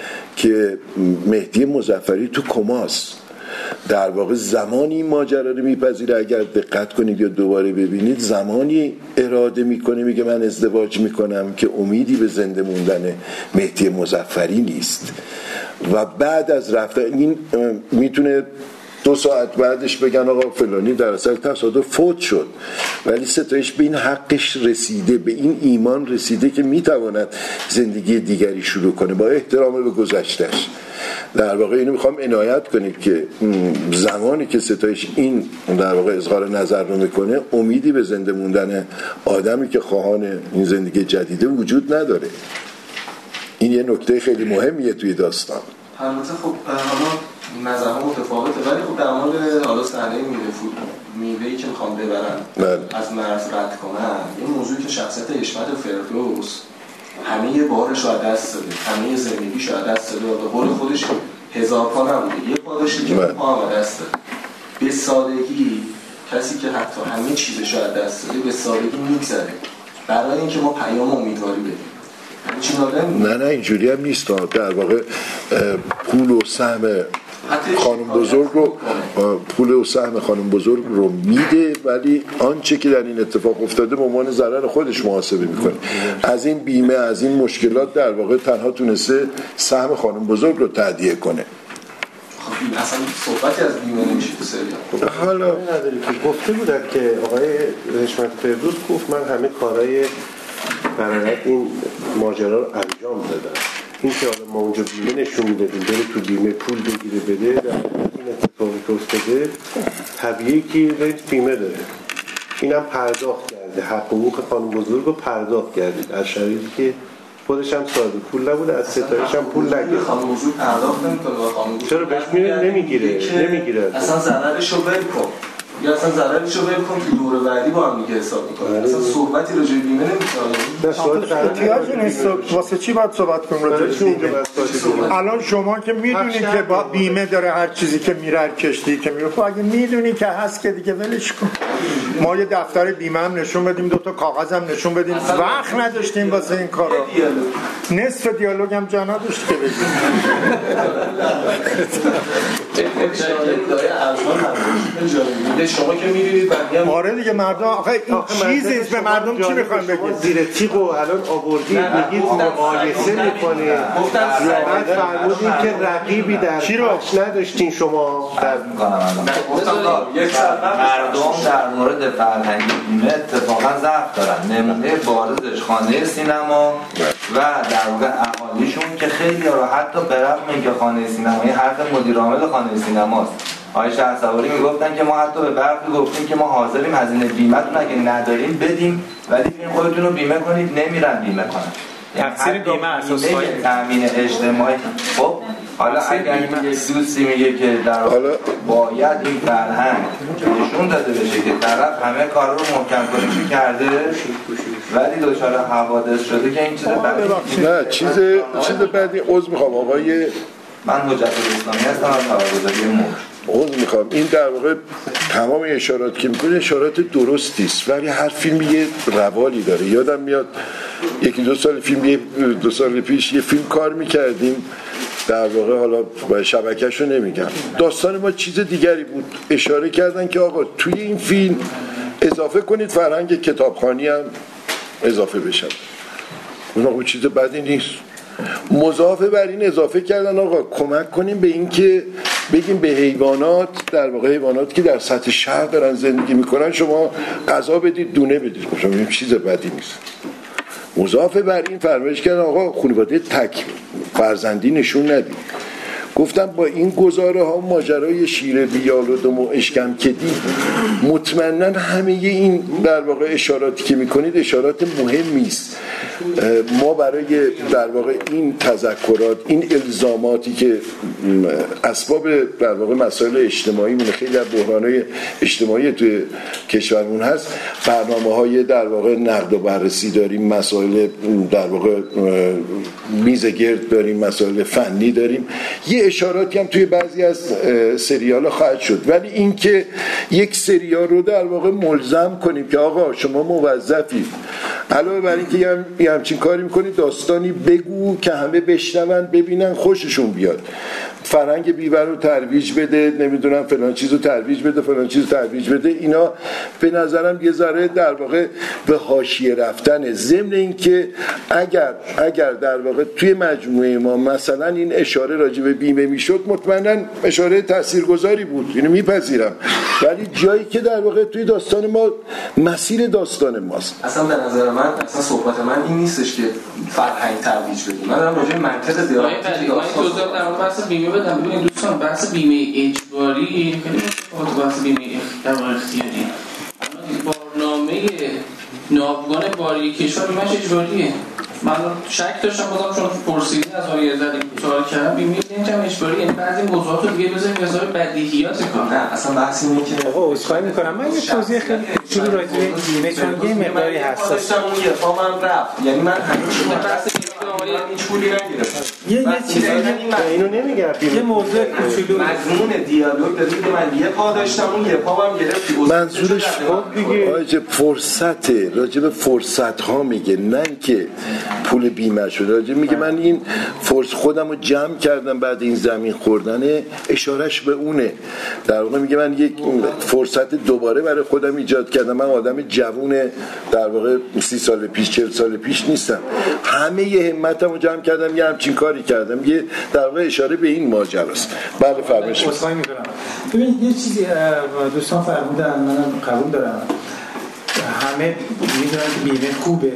که مهدی مظفری تو کماست، در واقع زمانی این ماجرا رو میپذیره، اگر دقت کنید یا دوباره ببینید، زمانی اراده میکنه میگه من ازدواج میکنم که امیدی به زنده موندن مهدی مظفری نیست. و بعد از رفتن این میتونه دو ساعت بعدش بگن آقا فلانی در اصل تصادف فوت شد، ولی ستایش به این حقش رسیده، به این ایمان رسیده که میتواند زندگی دیگری شروع کنه با احترام به گذشتهش. در واقع اینو میخوام عنایت کنید که زمانی که ستایش این در واقع اظهار نظر رو میکنه، امیدی به زنده موندن آدمی که خواهان این زندگی جدیده وجود نداره. این یه نکته خیلی مهمیه توی داستان. البته خب حالا نظرها متفاوته، ولی خب در مورد حالا صحنه میوه فود میوه‌ای که میخوام ببرن بله. از مرز رد کنن، یه موضوعی که شخصیت حشمت فردوس همه بارش رو از دست داده، همه زندگیش رو از دست داده و به قول خودش هزار پا نبوده، یه پا داشته که پا هم از دست داده. به سادگی کسی که حتی همه چیزش رو از دست داده به سادگی میگذره برای اینکه ما پیام امیدواری بدیم. نه نه اینجوری هم نیست. در واقع پول و سهم خانم بزرگ رو پول و سهم خانم بزرگ رو میده، ولی آنچه که در این اتفاق افتاده به عنوان ضرر خودش محاسبه میکنه. از این بیمه، از این مشکلات در واقع تنها تونسته سهم خانم بزرگ رو تهدیه کنه. خب اصلا صحبتی از بیمه نمیشه تو سریال. حالا نداری که گفته بودن که آقای حشمت فردوس گفت من همه کارهای برای این ماجرا رو انجام دادم. این که حالا ما اونجا بیمه نشون میدادیم بره تو بیمه پول بگیره بده، در این اتفاقی که افتاده طبیعی که رئیس بیمه داره، اینم پرداخت کرده، حقوق خانم بزرگ رو پرداخت کرده در شرایطی که خودش هم صاحب پول نبوده، از ستایش هم پول نگیره. خانم بزرگ پرداخت نمیکنه خانم بزرگ، چرا بهش میره نمیگیره نمیگیره اصلا ضررش رو ول کن، یا اصلا ضررش رو ول کن که دور بعدی با هم دیگه حساب میکنه. اصلا صحبتی راجع به بیمه نمیکنه. احتیاجی نیست. واسه چی باید صحبت کنیم راجع به بیمه؟ الان شما که میدونی که با بیمه داره هر چیزی که میره کشتی که میره، خب اگه میدونی که هست که دیگه ولش کن. ما یه دفتر بیمه هم نشون بدیم، دو تا کاغذ هم نشون بدیم، وقت نداشتیم واسه این کارا. نصف دیالوگ هم جا نداشت که بگیم. شما که می‌دونید بقیه آره دیگه مردم آخه این چیزی به مردم چی می‌خوام بگید؟ زیر تیغ و الان آوردی میگید مقایسه می‌کنه. بعد فرمودین که رقیبی در چی رو نداشتین شما. مردم در مورد فرهنگی بیمه اتفاقا ضعف دارن. نمونه بارزش خانه سینما و در واقع اهالیشون که خیلی راحت تا برغم اینکه خانه سینمایی حق مدیر عامل خانه سینماست. آقای شهرسواری میگفتن که ما حتی به برخی گفتیم که ما حاضریم هزینه بیمه‌تون اگه نداریم بدیم، ولی بیاین خودتون رو بیمه کنید، نمیرن بیمه کنن. تفسیر بیمه اساس تامین اجتماعی. خب حالا اگر یک دوستی میگه که در باید این فرهنگ نشون داده بشه که طرف همه کارا رو محکم کنی کرده ولی دچار حوادث شده که این چیز بدی نه چیز چیز بعدی عذر میخوام آقای من حجت الاسلامی هستم از خبرگزاری مور. عذر میخوام این در واقع تمام اشارات که میکنه اشارات درستی است، ولی هر فیلم یه روالی داره. یادم میاد یکی دو سال فیلم یه دو سال پیش یه فیلم کار میکردیم در واقع، حالا شبکه‌شو نمیگم، داستان ما چیز دیگری بود. اشاره کردن که آقا توی این فیلم اضافه کنید فرهنگ کتابخوانی هم اضافه بشه. اون چیز بدی نیست. مضافه بر این اضافه کردن آقا کمک کنیم به این که بگیم به حیوانات، در واقع حیوانات که در سطح شهر دارن زندگی میکنن شما غذا بدید، دونه بدید. شما این چیز بدی نیست. مضافه بر این فرمایش کردن آقا خانواده تک فرزندی نشون ندید. گفتم با این گزاره ها ماجرای شیر بیال و دم و اشکم کدی مطمئنا همه این در واقع اشاراتی که میکنید اشارات مهمی است. ما برای در واقع این تذکرات، این الزاماتی که اسباب در واقع مسائل اجتماعی مونه، خیلی از بحران‌های اجتماعی توی کشورمون هست، برنامه‌های در واقع نقد و بررسی داریم، مسائل در واقع میز گرد داریم، مسائل فنی داریم، یه اشاراتی هم توی بعضی از سریال خواهد شد. ولی این که یک سریال رو در واقع ملزم کنیم که آقا شما موظفی علاوه بر این که یه همچین کاری میکنید داستانی بگو که همه بشنون ببینن خوششون بیاد، فرهنگ بیور رو ترویج بده، نمیدونم فلان چیز رو ترویج بده، فلان چیز رو ترویج بده، اینا به نظرم یه ذره در واقع به حاشیه رفتنه. ضمن این که اگر اگر در واقع توی مجموعه ما مثلا این اشاره راجع به بیمه میشد مطمئنا اشاره تاثیرگذاری بود، اینو میپذیرم، ولی جایی که در واقع توی داستان ما مسیر داستان ماست. اصلا به نظر من اصلا صحبت من این نیستش که فرهنگ ترویج بدیم، من دارم راجع به منطق دیالکتیک داستان صحبت در بحث بیمه بدم. ببینید دوستان، بحث بیمه اجباری خیلی متفاوته بحث بیمه اختیاری. برنامه ناوگان باری کشور بیمه‌اش اجباریه. من شک داشتم بازم چون پرسیدین از آقای زدی سوال کردم بیمه اینجا اجباری، یعنی بعضی موضوعات رو دیگه بذاریم واسه بدیهیات کار. نه اصلا بحث اینه که آقا عذرخواهی می‌کنم من یه توضیح خیلی کوچولو راجع به بیمه چون یه مقداری حساس داشتم اون یه پامم رفت، یعنی من همین بحث بیمه هیچ پولی نگرفتم. یه یه چیزی اینو نمیگم، یه موضوع کوچولو مضمون دیالوگ دادی که من یه پا داشتم اون یه پامم گرفت. منظورش خب دیگه راجع فرصت راجع به فرصت ها میگه، نه که پول بیمه شده. راجع میگه من این فرصت خودم رو جمع کردم بعد این زمین خوردن، اشارش به اونه. در واقع میگه من یک فرصت دوباره برای خودم ایجاد کردم، من آدم جوون در واقع سی سال پیش چهل سال پیش نیستم، همه یه همتم رو جمع کردم یه همچین کاری کردم. یه در واقع اشاره به این ماجراست. بله فرمایش عذرخواهی میکنم. ببینید یه چیزی دوستان فرمودن منم قبول دارم، همه میدونن که بیمه خوبه،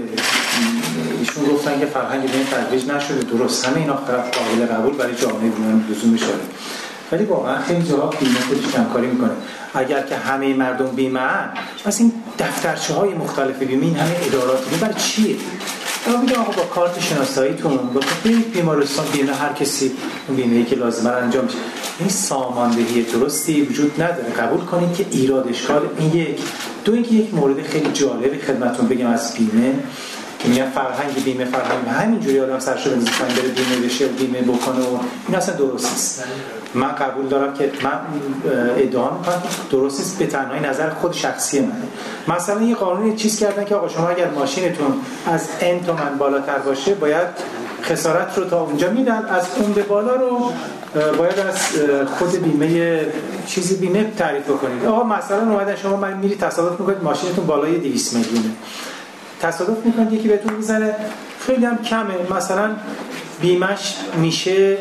ایشون گفتن که فرهنگ بیمه ترویج نشده، درست، همه اینا قابل قبول برای جامعه بیمه لزومش داره، ولی واقعا خیلی جاها بیمه خودش کمکاری میکنه. اگر که همه مردم بیمه ان، پس این دفترچه های مختلف بیمه، این همه ادارات بیمه برای چیه؟ ما میگم آقا با کارت شناساییتون با برید بیمارستان بیمه، هر کسی اون بیمه‌ای که لازمه رو انجام میشه. این ساماندهی درستی وجود نداره. قبول کنید که ایراد اشکال این یک. دو اینکه یک مورد خیلی جالبی خدمتتون بگم از بیمه که میگن فرهنگ بیمه فرهنگ همینجوری آدم سرشو بندازه بره بیمه بشه و بیمه بکنه و این اصلا درست نیست. من قبول دارم که من ادعا میکنم درست نیست، به تنهایی نظر خود شخصی منه. مثلا یه قانونی چیز کردن که آقا شما اگر ماشینتون از ان تومن بالاتر باشه باید خسارت رو تا اونجا میدن، از اون به بالا رو باید از خود بیمه چیزی بیمه تعریف بکنید. آقا مثلا اومدن شما من میری تصادف میکنید ماشینتون بالای دویست میلیونه، تصادف میکنید یکی بهتون میزنه خیلی هم کمه، مثلا بیمش میشه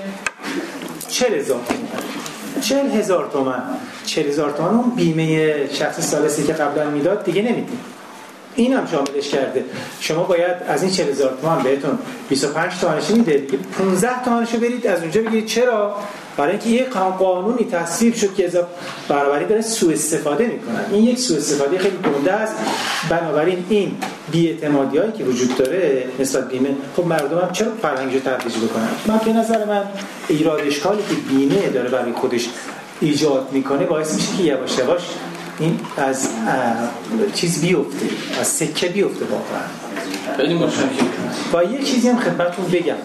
چهل هزار چهل هزار تومن چهل هزار تومن اون بیمه شخصی ثالثی که قبلا میداد دیگه نمیده، این هم شاملش کرده. شما باید از این چهل هزار تومان بهتون بیست و پنج تومنش میده دیگه، پانزده تومنشو برید از اونجا بگیرید. چرا؟ برای اینکه یک قانونی تصویب شد که اضافه برابری داره سوء استفاده میکنن. این یک سوء استفاده خیلی گنده است. بنابراین این بی‌اعتمادیایی که وجود داره نسبت بیمه، خب مردم هم چرا فرهنگشو ترویج بکنن؟ من به نظر من ایراد اشکالی که بیمه داره برای خودش ایجاد میکنه باعث میشه که یواش یواش این از چیز بیفته، از سکه بیفته. واقعا خیلی متشکرم. با یه چیزی هم خدمتتون بگم،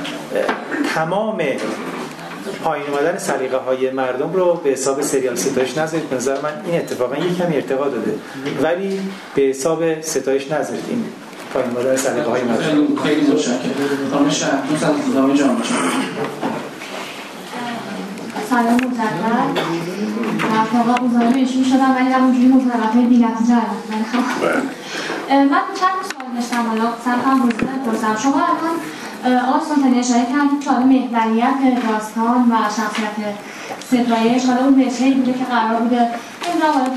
تمام پایین اومدن سلیقه های مردم رو به حساب سریال ستایش نذارید. به نظر من این اتفاقا یک کمی ارتقا داده، ولی به حساب ستایش نذارید این پایین اومدن سلیقه های مردم. خیلی متشکرم. خانم شهرنوش از ادامه جامعه. سلام برای مجدد و طبق گزارش ایشون شدم ولی در اونجوری مطابقه بی‌نتیجه علم من چند سوال داشتم حالا سر کنم بزرگ پرسم شما الان آقای سلطانی اشاره کردید که حالا محوریت داستان و شخصیت ستایش حالا اون رشته‌ای بوده که قرار بوده نمیدونم حالا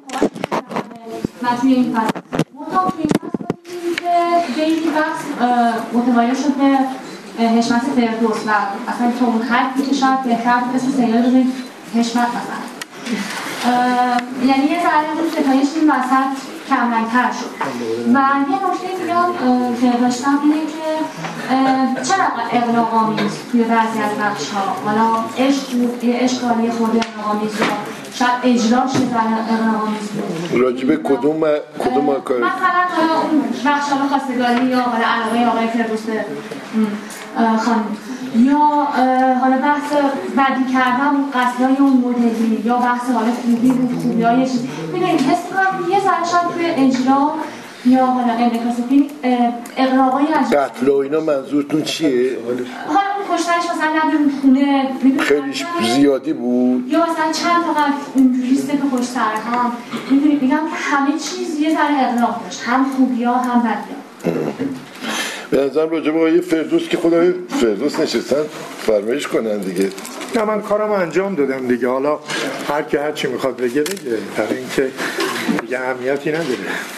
متن این فصل منتها توی این فصل بودیم که به این بحث متوجه شد به حشمت فردوس و اصلا تو اون خطی که شاید بهتر بود اسم سریال رو حشمت مثلا یعنی یه ذره اون ستایش این وسط کمرنگ‌تر شد و یه نکته دیگه که داشتم اینه که چرا اغراق‌آمیز توی بعضی از بخش‌ها حالا عشق بود یه اشکالی خود اغراق‌آمیز بود شاید اجراش یه ذره اغراق‌آمیز بود راجبه کدوم کدوم کار مثلا حالا اون بخش حالا خواستگاری یا حالا علاقه آقای فردوس خانم یا حالا بحث بدی کردن و قصدای اون مدلی یا بحث حالا خوبی بود خوبیای چیزی میدونید حس می‌کنم یه ذره شاید توی اجرا یا حالا انعکاس فیلم اغراقای از قتل و اینا منظورتون چیه؟ حالا اون کشتنش مثلا نداریم خونه خیلی زیادی بود یا مثلا چند تا قتل اونجوری سه تا پشت سر هم میدونید میگم که همه چیز یه ذره اغراق داشت هم خوبی‌ها هم بدی‌ها به نظرم راجب آقای فردوس که خدای فردوس نشستن فرمایش کنن دیگه نه من کارم انجام دادم دیگه حالا هر کی هر چی میخواد بگه بگه در اینکه دیگه اهمیتی نداره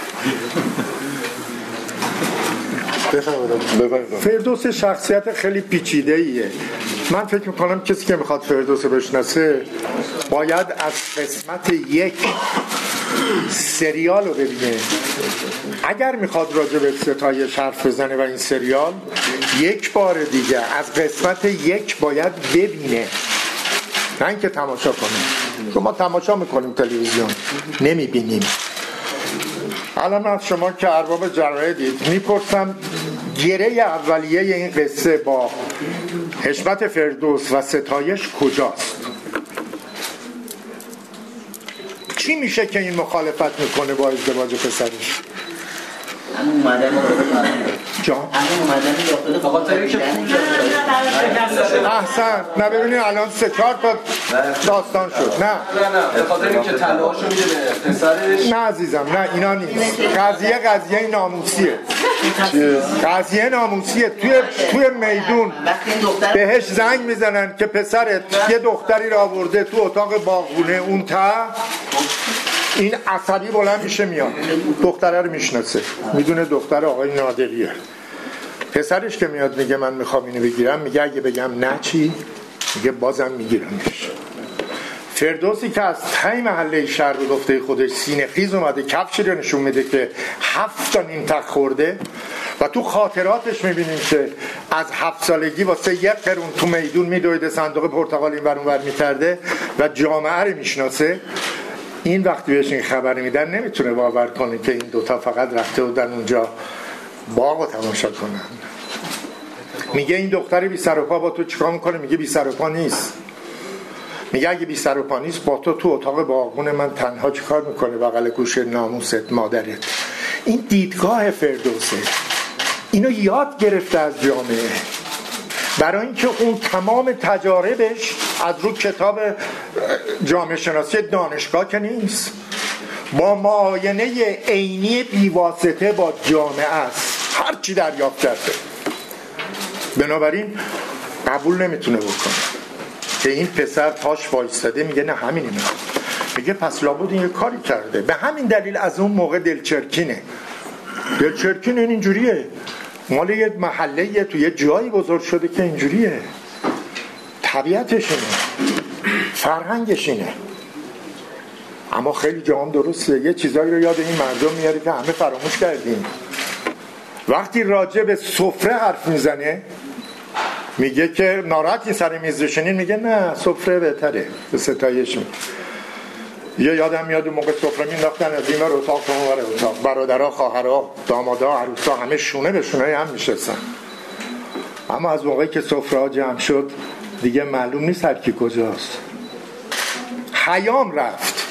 فردوس شخصیت خیلی پیچیده ایه من فکر میکنم کسی که میخواد فردوس بشناسه باید از قسمت یک سریال رو ببینه اگر میخواد راجع به ستایش حرف بزنه و این سریال یک بار دیگه از قسمت یک باید ببینه نه اینکه تماشا کنه چون ما تماشا میکنیم تلویزیون نمیبینیم الان از شما که ارباب جراحدید میپرسم گره اولیه این قصه با حشمت فردوس و ستایش کجاست چی میشه که این مخالفت میکنه با ازدواج پسرش همون اومدن جان همون اومدن داخل بخاطر اینکه احسن نه ببینید الان سه چهار تا داستان شد نه نه نه به خاطر اینکه طلاهاشو میده به پسرش نه عزیزم نه اینا نیست قضیه قضیه ناموسیه قضیه ناموسیه توی توی میدون بهش زنگ میزنن که پسرت یه دختری را آورده تو اتاق باغبونه اون تا این عصبی بلند میشه میاد دختره رو میشناسه میدونه دختر آقای نادریه پسرش که میاد میگه من میخوام اینو بگیرم میگه اگه بگم نه چی میگه بازم میگیرمش فردوسی که از تای محله شهر رو گفته خودش سینه خیز اومده کفشی رو نشون میده که هفت تا نیم تک خورده و تو خاطراتش میبینیم که از هفت سالگی واسه یک قرون تو میدون میدویده صندوق پرتقال این ور اون ور میکرده و جامعه رو میشناسه این وقتی بهش این خبر میدن نمیتونه باور کنه که این دوتا فقط رفته بودن اونجا باغ رو تماشا کنن میگه این دختر بی سر و پا با تو چیکار میکنه میگه بی سر و پا نیست میگه اگه بی سر و پا نیست با تو تو اتاق باغبون من تنها چیکار میکنه بغل گوشه ناموست مادرت این دیدگاه فردوسه اینو یاد گرفته از جامعه برای اینکه اون تمام تجاربش از رو کتاب جامعه شناسی دانشگاه که نیست با معاینه عینی بیواسطه با جامعه است هر چی دریافت کرده بنابراین قبول نمیتونه بکنه که این پسر پاش وایستاده میگه نه همین میخوام میگه پس لابد این یه کاری کرده به همین دلیل از اون موقع دلچرکینه دلچرکین این اینجوریه مال یه محله یه تو یه جایی بزرگ شده که اینجوریه طبیعتش اینه فرهنگش اینه اما خیلی جام درسته یه چیزایی رو یاد این مردم میاره که همه فراموش کردیم وقتی راجع به سفره حرف میزنه میگه که ناراحتی سر میز نشینین میگه نه سفره بهتره به ستایش می یه یادم میاد اون موقع سفره مینداختن از این ور اتاق تا اون ور اتاق برادرها خواهرها دامادا عروسا همه شونه به شونه هم میشستن اما از موقعی که سفره ها جمع شد دیگه معلوم نیست هر کی کجاست حیام رفت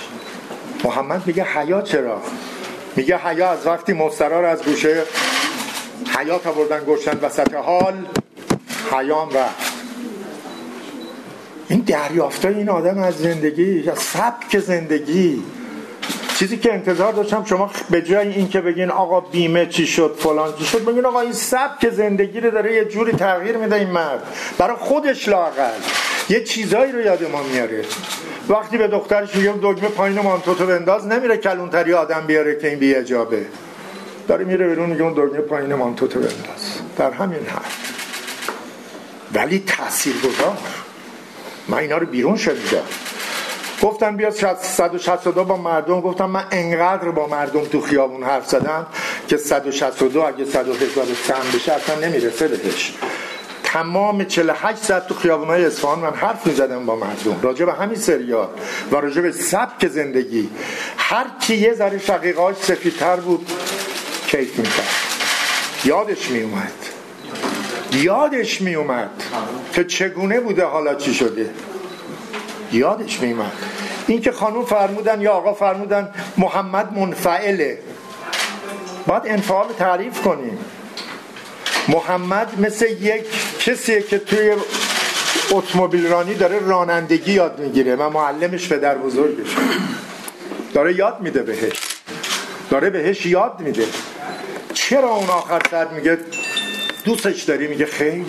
محمد میگه حیا چرا میگه حیا از وقتی مسترا رو از گوشه حیات آوردن گوشن وسط حال حیام رفت این دریافتای این آدم از زندگی، از سبک زندگی، چیزی که انتظار داشتم شما به جای این که بگین آقا بیمه چی شد فلان چی شد، بگین آقا این سبک زندگی رو داره یه جوری تغییر میده این مرد برای خودش، لااقل یه چیزایی رو یاد ما میاره. وقتی به دخترش میگم دگمه پایین مانتوتو بنداز، نمیره کلونتری آدم بیاره که این بی اجابه، داره میره بیرون میگه اون دگمه پایین مانتوتو بنداز. در همین حد ولی تاثیرگذار. من اینا رو بیرون شنیدم. گفتم بیا صد و شصت و دو با مردم، گفتم من انقدر با مردم تو خیابون حرف زدم که صد و شصت و دو اگه صد و هزار سهم بشه اصلا نمیرسه بهش. تمام چهل و هشت ساعت تو خیابونای اصفهان من حرف میزدم با مردم راجع به همین سریال و راجع به سبک زندگی. هر کی یه ذره شقیقه‌اش سفیدتر بود کیف میکرد، یادش میومد یادش میومد که چگونه بوده حالا چی شده، یادش میومد. این که خانوم فرمودن یا آقا فرمودن محمد منفعله، باید انفعال تعریف کنیم. محمد مثل یک کسیه که توی اتومبیل رانی داره رانندگی یاد میگیره و معلمش پدر بزرگش داره یاد میده بهش، داره بهش یاد میده. چرا اون آخر سر میگه دوستش داری؟ میگه خیلی.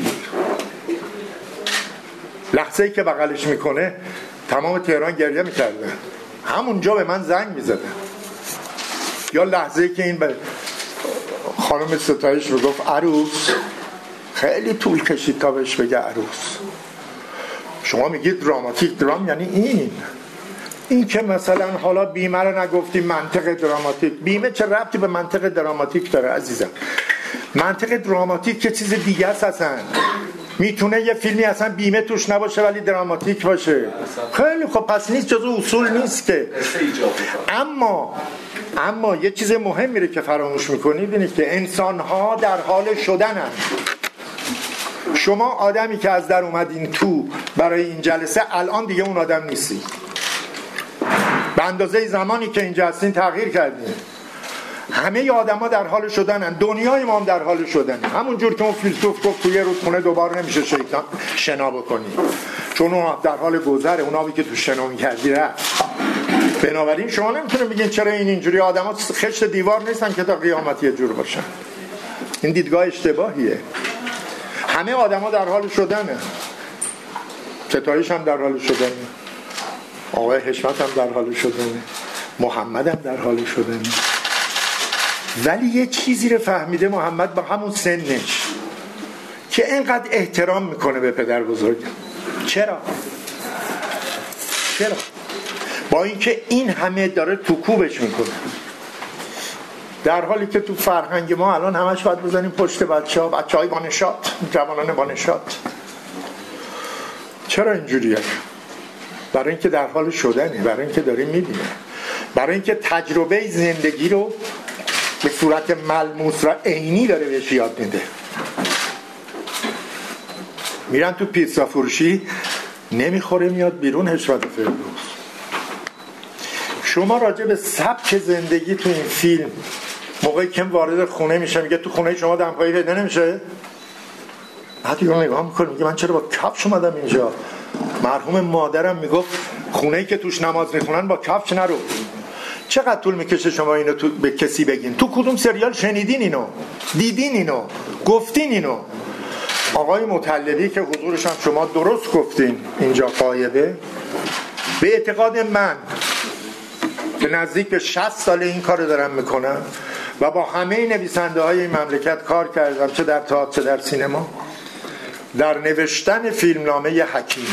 لحظه‌ای که بغلش میکنه تمام تهران گریه میکردن، همونجا به من زنگ میزدن. یا لحظه‌ای که این به خانم ستایش رو گفت عروس، خیلی طول کشید تا بهش بگه عروس. شما میگید دراماتیک، درام یعنی این این که مثلا حالا بیمه رو نگفتی منطق دراماتیک، بیمه چه ربطی به منطق دراماتیک داره عزیزم؟ منطق دراماتیک که چیز دیگه است اصلا. میتونه یه فیلمی اصلا بیمه توش نباشه ولی دراماتیک باشه. خیلی خب پس نیست، جزو اصول نیست که. اما اما یه چیز مهمی رو که فراموش میکنید اینه که انسان‌ها در حال شدنن. شما آدمی که از در اومدین تو برای این جلسه الان دیگه اون آدم نیستی. به اندازه زمانی که اینجا هستین تغییر کردین. همه آدم‌ها در حال شدنن، دنیای ما هم در حال شدنه. همون جور که اون فیلسوف گفت توی رودخونه دوباره نمیشه شیطان شنا بکنی، چون اون در حال گذره، اون آبی که تو شنا می‌کردی رفت. بنابراین شما نمیتونید بگین چرا این اینجوری، آدم‌ها خشت دیوار نیستن که تا قیامت یه جور باشن. این دیدگاه اشتباهیه. همه آدم‌ها در حال شدنه. ستایش هم در حال شدنه، آقای حشمت هم در حال شدنه، محمد هم در حال شدنه. ولی یه چیزی رو فهمیده محمد با همون سنش که اینقدر احترام میکنه به پدر بزرگ. چرا؟ چرا؟ با اینکه این همه داره تو کوبش میکنه، در حالی که تو فرهنگ ما الان همش باید بزنیم پشت بچه ها، بچه های بانشات، جوانان بانشات. چرا اینجوریه؟ برای اینکه در حال شدنه، برای اینکه داریم میبینه، برای اینکه تجربه زندگی رو به صورت ملموس و عینی داره بهش یاد میده. میرن تو پیتزا فروشی، نمیخوره میاد بیرون حشمت فردوس. شما راجع به سبک زندگی تو این فیلم موقعی که وارد خونه میشه میگه تو خونه شما دمپایی پیدا نمیشه؟ بعد یه نگاه میکنه میگه من چرا با کفش اومدم اینجا؟ مرحوم مادرم میگفت خونه‌ای که توش نماز میخونن با کفش نرو. چقدر طول میکشه شما اینو تو به کسی بگین؟ تو کدوم سریال شنیدین اینو؟ دیدین اینو؟ گفتین اینو؟ آقای مطلبی که حضورش هم شما درست گفتین اینجا غایبه، به اعتقاد من به نزدیک به شصت سال این کارو دارم میکنم و با همه نویسنده های این مملکت کار کردم، چه در تئاتر چه در سینما، در نوشتن فیلمنامه حکیمه.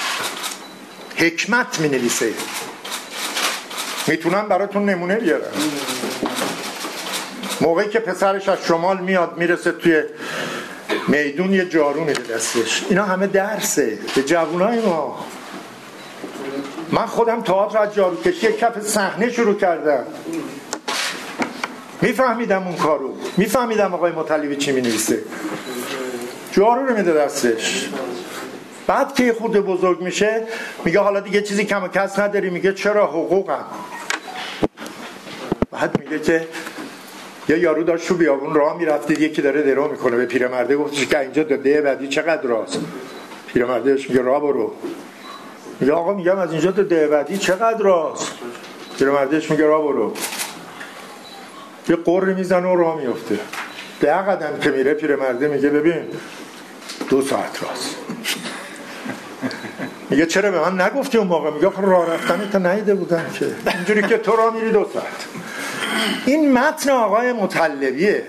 حکمت می نویسه. میتونم براتون نمونه بیارم. موقعی که پسرش از شمال میاد میرسه توی میدون یه جارو میده دستش، اینا همه درسه به جوانای ما. من خودم تئاتر از جاروکشی کف صحنه شروع کردم، میفهمیدم اون کارو، میفهمیدم آقای مطلبی چی مینویسه. جارو رو میده دستش. بعد که خود بزرگ میشه میگه حالا دیگه چیزی کم و کس نداری. میگه چرا؟ حقوقم. بعد میگه که یه یارو داشت تو بیابون راه میرفتید، یکی داره درو میکنه، به پیرمرده گفتش که اینجا ده بعدی چقدر راست؟ پیرمردهش میگه راه برو. میگه آقا میگم از اینجا تا دهبدی چقدر راست؟ پیرمردش میگه را برو. یه قری میزنه و راه میفته. ده قدم که میره پیرمرده میگه ببین دو ساعت راست. میگه چرا به من نگفتی اون موقع؟ میگه راه رفتنی تا نیده بودم که اینجوری که تو راه میری دو ساعت. این متن آقای مطلبیه،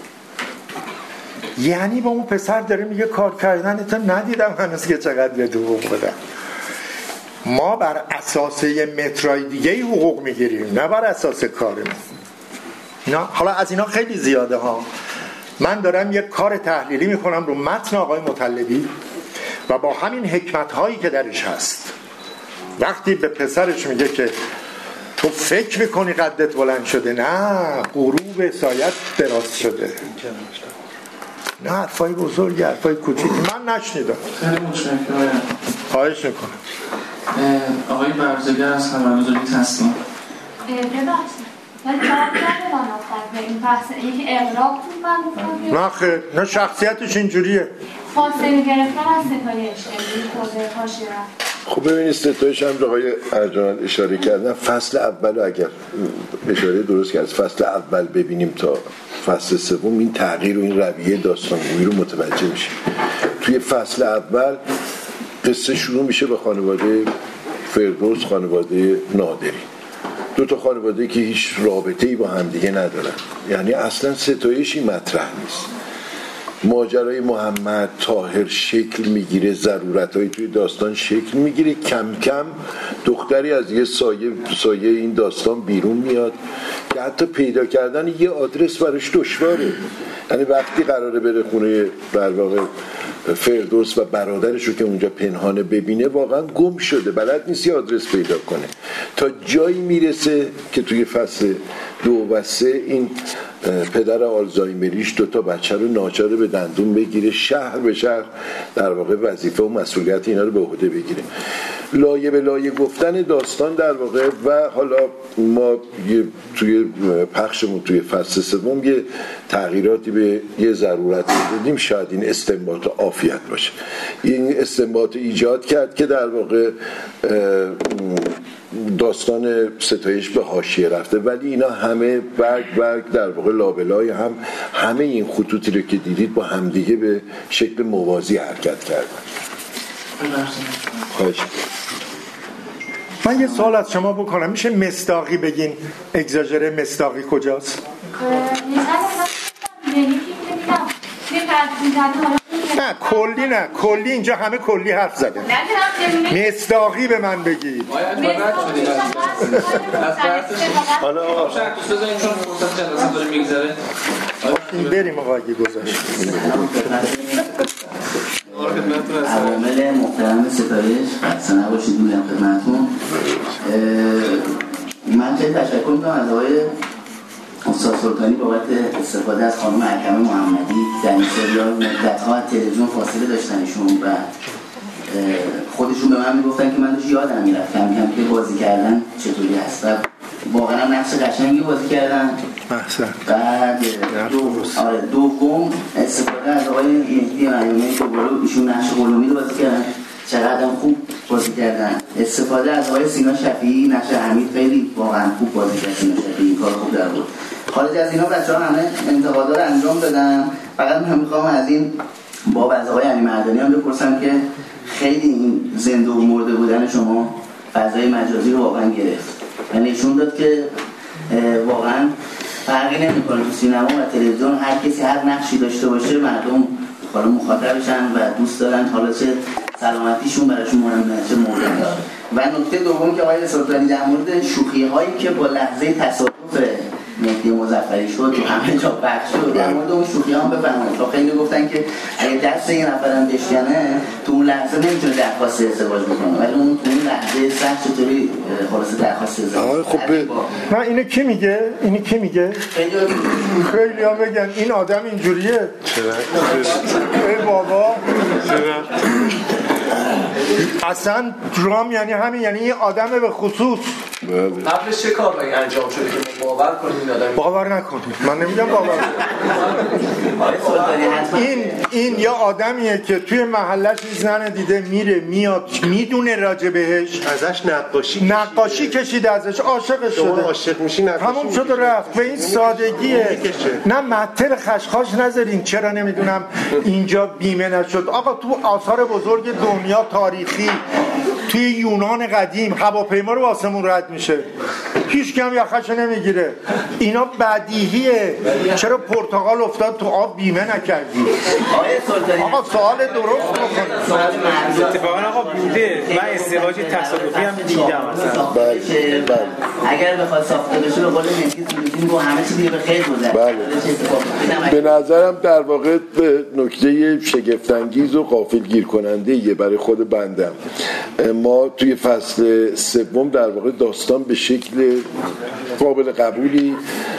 یعنی با اون پسر داره میگه کار کردن تو ندیدم هنوز که چقدر به حقوق بدم. ما بر اساس یه مترای دیگه حقوق میگیریم، نه بر اساس کارمون. اینا حالا از اینا خیلی زیاده ها. من دارم یک کار تحلیلی میکنم رو متن آقای مطلبی و با همین حکمت هایی که درش هست وقتی به پسرش میگه که تو فکر میکنی قدت بلند شده، نه غروب سایت دراز شده، نه حرفای بزرگ حرفای کوچیک من نشنیدم. خیلی متشکرم. خواهش میکنم. آقای برزگر از خبرگزاری تصمیم. ببخشید من جواب ندادم آخر به این بحث یکی اغراق بود من گفتم نه خیر، نه شخصیتش اینجوریه. فاصله گرفتن از ستایش خیلی خورده حاشیه رفت. خب ببینید ستایش هم آقای ارجمند اشاره کردن فصل اول اگر اشاره درست کرد فصل اول ببینیم تا فصل سوم این تغییر و این رویه داستانگویی رو متوجه میشیم. توی فصل اول قصه شروع میشه به خانواده فردوس، خانواده نادری، دو تا خانواده که هیچ رابطه‌ای با همدیگه ندارن، یعنی اصلا ستایشی مطرح نیست. ماجرای محمد طاهر شکل میگیره، ضرورت‌های توی داستان شکل میگیره، کم کم دختری از یه سایه سایه این داستان بیرون میاد که حتی پیدا کردن یه آدرس براش دشواره. یعنی وقتی قراره بره خونه در واقع فردوس و برادرش رو که اونجا پنهانه ببینه واقعا گم شده، بلد نیست یه آدرس پیدا کنه، تا جایی میرسه که توی فصل دو و سه این پدر آلزایمریش دوتا بچه رو ناچار به دندون بگیره، شهر به شهر در واقع وظیفه و مسئولیت اینا رو به عهده بگیره. لایه به لایه گفتن داستان در واقع و حالا ما توی پخشمون توی فصل سوم یه تغییراتی به یه ضرورت دادیم، شاید این استنباط عافیت باشه. این استنباط ایجاد کرد که در واقع داستان ستایش به حاشیه رفته، ولی اینا همه برگ برگ در واقع لابلای هم همه این خطوطی رو که دیدید با همدیگه به شکل موازی حرکت کردن. خواهش. من یه سوال از شما بکنم، میشه مصداقی بگین اگزاژره مصداقی کجاست؟ نه کلی نه کلی اینجا همه کلی حرف زده. مصداقی به من بگید. حالا شرط بزنیم چون فرصت جلسه داره میگذره. بریم آقای گذاشت. عوامل محترم ستایش خسته نباشید میگم خدمتتون. من خیلی تشکر میکنم از آقای استاد سلطانی بابت استفاده از خانم حکمه محمدی. در این سریال مدت‌ها از تلویزیون فاصله داشتنشون و خودشون به من میگفتن که من داشت یادم میرفت کم کم که بازی کردن چطوری هست و واقعا نقش قشنگی بازی کردن. بعد دو آره دوم استفاده از آقای مهدی مریم که بالا ایشون نقش قلومی رو بازی کردن، چقدر خوب بازی کردن. استفاده از آقای سینا شفیعی نقش حمید خیلی واقعا خوب بازی کرد. سینا شفیعی کار خوب در بود. خارج از اینا بچه‌ها همه انتقادا رو انجام دادن. فقط من می‌خوام از این باب از آقای علی مردانی هم بپرسم که خیلی این زنده و مرده بودن شما فضای مجازی رو واقعا گرفت. یعنی نشون داد که واقعا فرقی نمی‌کنه تو سینما و تلویزیون هر کسی هر نقشی داشته باشه مردم حالا مخاطبشن و دوست دارن، حالا چه سلامتیشون براشون مهمه چه مورد داره. و نکته دوم که آقای سلطانی در مورد شوخی‌هایی که با لحظه تصادف مهدی مظفری شد تو همه جا پخش شد، در مورد اون شوخی هم بفرمایید. تا خیلی گفتن که اگه دست یه نفرم بشکنه تو اون لحظه نمیتونه درخواست ازدواج بکنه، ولی اون تو اون لحظه سخت چطوری خلاص درخواست ازدواج. خب من اینو کی میگه؟ اینو کی میگه؟ خیلی ها بگن این آدم اینجوریه. چرا؟ ای بابا اصلا درام یعنی همین، یعنی این آدم به خصوص قبلش چه کارهایی انجام شده که باور کنید آدم باور نکنید؟ من نمیگم باور این این یا آدمیه که توی محلش زن دیده میره میاد میدونه راجع بهش، ازش نقاشی نقاشی کشیده ازش، عاشق شده، عاشق میشی نقاشی تموم شد و رفت. به این سادگیه. نه مطل خشخاش نذارین چرا نمیدونم اینجا بیمه نشد. آقا تو آثار بزرگ دنیا تاریخی توی یونان قدیم هواپیما رو آسمون رد میشه، هیچ کم یخش نمیگیره. اینا بدیهیه. چرا پرتقال افتاد تو آب بیمه نکردی؟ آقا سوال درست بکنه. اتفاقا آقا بوده. من ازدواج تصادفی هم دیدم مثلا. بله بله. اگر بخواد ساخته بشه به قول مهدی سروشی با همه چی به خیر گذره. بله. به نظرم در واقع نکته شگفت‌انگیز و غافلگیر کننده یه برای خود بندم. ما توی فصل سوم در واقع داستان به شکل قابل قبولی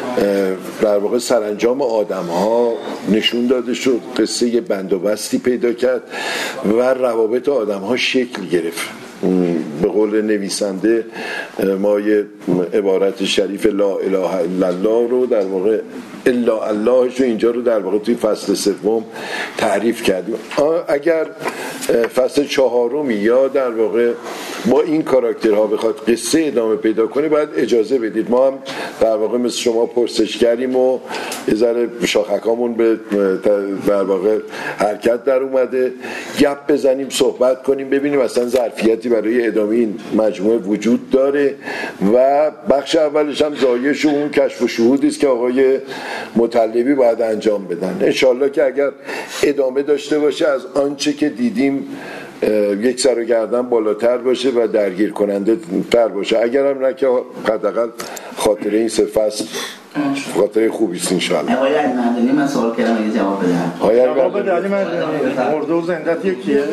در واقع سرانجام آدم ها نشون داده شد، قصه بند و بستی پیدا کرد و روابط آدم ها شکل گرفت. به قول نویسنده ما یه عبارت شریف لا اله الا الله رو در واقع الا اللهش رو اینجا رو در واقع توی فصل سوم تعریف کردیم. اگر فصل چهارمی یا در واقع با این کاراکترها بخواد قصه ادامه پیدا کنه باید اجازه بدید. ما هم در واقع مثل شما پرسش کردیم و یه ذره شاخکامون به در واقع حرکت در اومده، گپ بزنیم، صحبت کنیم، ببینیم اصلا ظرفیتی برای ادامه این مجموعه وجود داره. و بخش اولش هم زایش و اون کشف و شهودی است که آقای مطلبی باید انجام بدن. انشالله که اگر ادامه داشته باشه از آنچه که دیدیم یک سر و گردن بالاتر باشه و درگیر کننده تر باشه. اگر هم نه که حداقل خاطره این سه فصل خاطره خوبی است انشالله. آقای علی مردانی من سوال کردم اگه جواب بدم. آقای علی مردانی مرده و زندت یکیه؟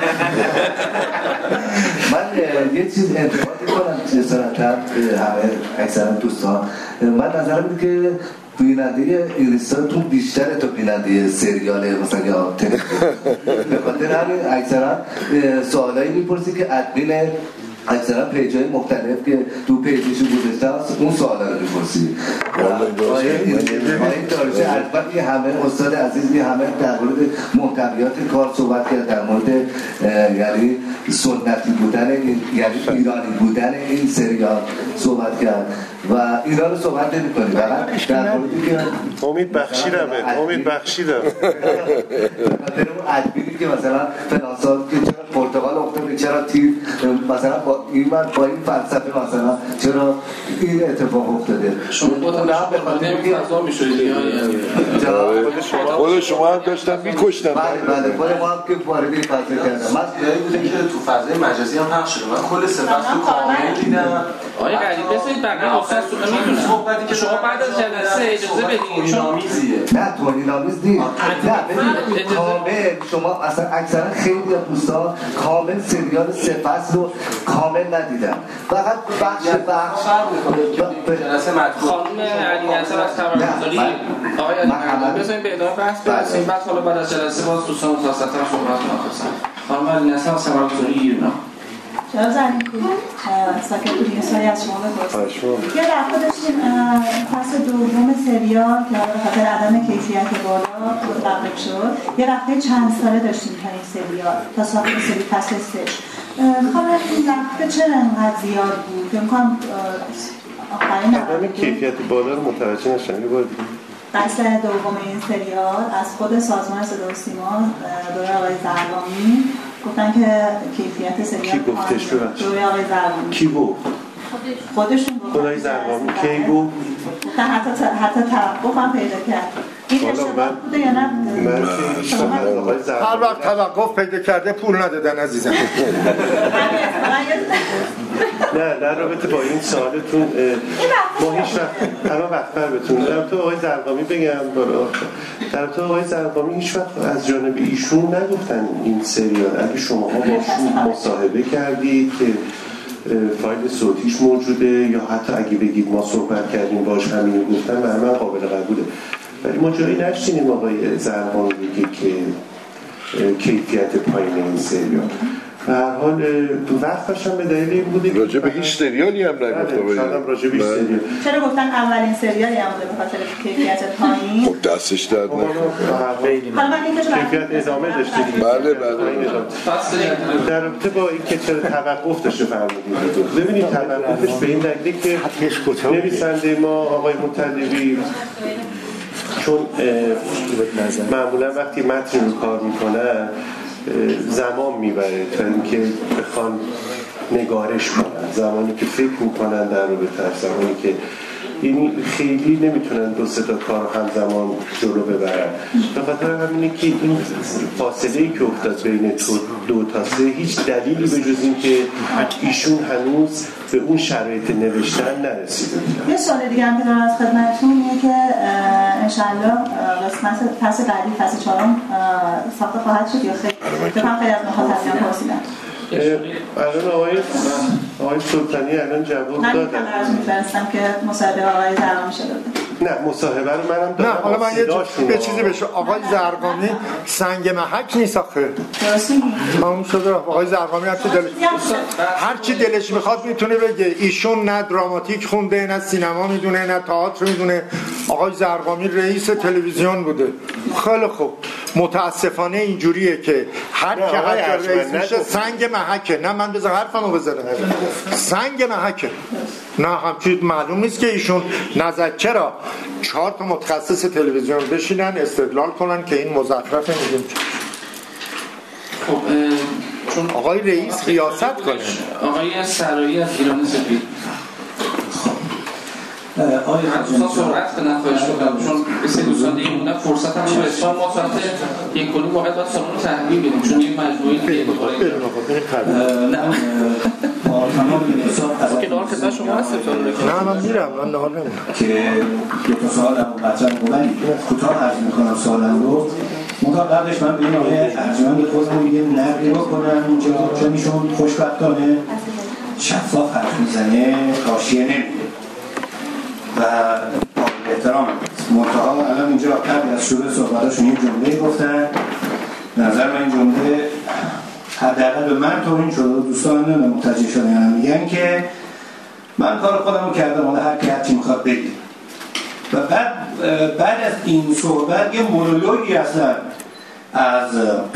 من یه چیز انتقاد کنم جسارتاً همه اکثرا دوستان. من نظرم اینه که بیننده انگلیسی‌تون بیشتره تا بیننده سریال مثلا یا تلویزیون. به خاطر همین اکثرا سوالایی میپرسی که ادمین اکثرا پیج‌های مختلف که تو پیجشون گذاشته است اون سوالا رو میپرسی. آقای دارچه البته همه استاد عزیزی همه در مورد محتویات کار صحبت کرد، در مورد یعنی سنتی بودن یعنی ایرانی بودن این سریال صحبت کرد و اینا رو صحبت نمی‌کنیم. فقط در موردی که امید بخشیدم امید بخشیدم در اون ادبیری که مثلا فلان سال که چرا پرتغال افتاد چرا تیر مثلا با این با این فلسفه مثلا چرا این اتفاق افتاده. شما دو تا به خاطر این فضا می‌شدید خود شما هم داشتن می‌کشتن. بله بله خود ما هم که وارد این فضا کردم. من یادی بوده که تو فضای مجازی هم پخش شده. من کل سه فصل رو کامل دیدم. آقای قریب بذارید بقیه استاد می‌دونن صحبتی که شما بعد از جلسه اجازه بدید. نامیزیه. نه توهین آمیز نیست. نه ببین کامل شما اصلا اکثرا خیلی از دوستان کامل سریال سه فصل رو کامل ندیدن. فقط بخش بخش جلسه مطبوع خانم علی نصر از خبرگزاری آقای علی مردانی بذارید به ادامه بحث برسیم. بعد حالا بعد از جلسه باز دوستان مختصرتر صحبت کنن. خانم علی نصر از خبرگزاری ایرنا. جناب زرینکو ساکت بودین سوالی از شما بپرسیم. یه دفعه داشتیم فصل دوم سریال که به خاطر عدم کیفیت بالا متوقف شد. یه دفعه چند ساله داشتیم تا این سریال تا ساخت سری فصل سه. میخوام این دفعه چرا انقدر زیاد بود؟ که میخوام آخرین عدم کیفیت بالا رو متوجه نشم. یه بار فصل دوم این سریال از خود سازمان صدا و سیما دوره آقای زربانی گفتن که کیفیت سریال کی گفتش ببخشید؟ دوره آقای زربانی. کی گفت؟ خودشون گفتن. خدای زربانی کی گفت؟ گفتن حتی حتی توقف هم پیدا کرد. این اشتباه بوده یا نه؟ هر وقت توقف پیدا کرده پول ندادن عزیزم. نه در رابطه با این سوالتون ما هیچ وقت الان وقت بر بتون در تو آقای زرقامی بگم بالا در تو آقای زرقامی هیچ وقت از جانب ایشون نگفتن این سریال. اگه شما ها باشون مصاحبه کردید که فایل صوتیش موجوده یا حتی اگه بگید ما صحبت کردیم باش همین گفتن برای من قابل قبوله. ولی ما جایی نشتینیم آقای زرقامی بگه که کیفیت پایین این سریال. به هر حال وقتش هم به دلیل این بوده راجع به هیچ سریالی هم نگفته باید شاید راجع به هیچ سریال چرا گفتن اولین سریالی هم بوده به خاطر کیفیت پایین؟ خب دستش درد نکنه. حالا من اینکه کیفیت ادامه داشته دیگه. بله بله در رابطه با اینکه چرا توقف داشته فرمودید ببینید توقفش به این دلیله که نویسنده ما آقای مطلبی چون معمولا وقتی متن رو کار میکنن زمان میبره تا اینکه بخوان نگارش کنن، زمانی که فکر میکنن در رابطه، زمانی که یعنی خیلی نمیتونن دو سه تا کار همزمان جلو ببرن. به خاطر همینه که این فاصله ای که افتاد بین دو تا سه هیچ دلیلی به جز این که ایشون هنوز به اون شرایط نوشتن نرسیده. یه سوال دیگه هم که دارم از خدمتتون اینه که انشالله قسمت فصل بعدی فصل چهارم ساخته خواهد شد یا خیلی؟ بفهم خیلی از مخاطبین پرسیدن. الان آقای آقای سلطانی الان جواب دادن. من قرار می‌فرستم که مصاحبه آقای زرقامی شده بود. نه مصاحبه رو منم دادم. نه حالا من یه به چیزی بشه. آقای زرقامی سنگ محک نیست آخه. درست میگی. تموم شده. آقای زرقامی هر چی دلش هر چی دلش میخواد میتونه بگه. ایشون نه دراماتیک خونده، نه سینما میدونه، نه تئاتر میدونه. آقای زرقامی رئیس تلویزیون بوده. خیلی خوب. متاسفانه اینجوریه که هر کی هر رئیس میشه سنگ محکه. نه من بذار حرفمو بزنم. سنگ محکه. نه همچین معلوم نیست که ایشون نظر چرا چهار تا متخصص تلویزیون بشینن استدلال کنن که این مزخرفه میگیم. خب چون آقای رئیس ریاست کنه. آقای سرایی از ایران سپید. آقای دوستان سرعت کنن خواهش بکنم چون سه دوستان دیگه موندن فرصت هم رو اسفان ما ساعت یک کنیم واقعا باید سالون رو تحویل بدیم چون این مجموعی دیگه بخوره نه که نهار خدمت شما هستم نه من میرم من نهار نمیرم که دو تا سوال هم مطرح بودن کوتاه عرض میکنم سوالم رو منتها قبلش من به این آقای ارجمند خودمون یه نقدی بکنم چون ایشون خوشبختانه شفاف حرف میزنه حاشیه نمیده و احترام منتها الان اینجا قبل از شروع صحبتاشون این جمله گفتن نظر من این جمله حداقل به من توهین شده و دوستان من متوجه شدن میگن که من کار خودم رو کردم حالا هر کی هر چی میخواد بگه و بعد بعد از این صحبت یه مونولوگی اصلا از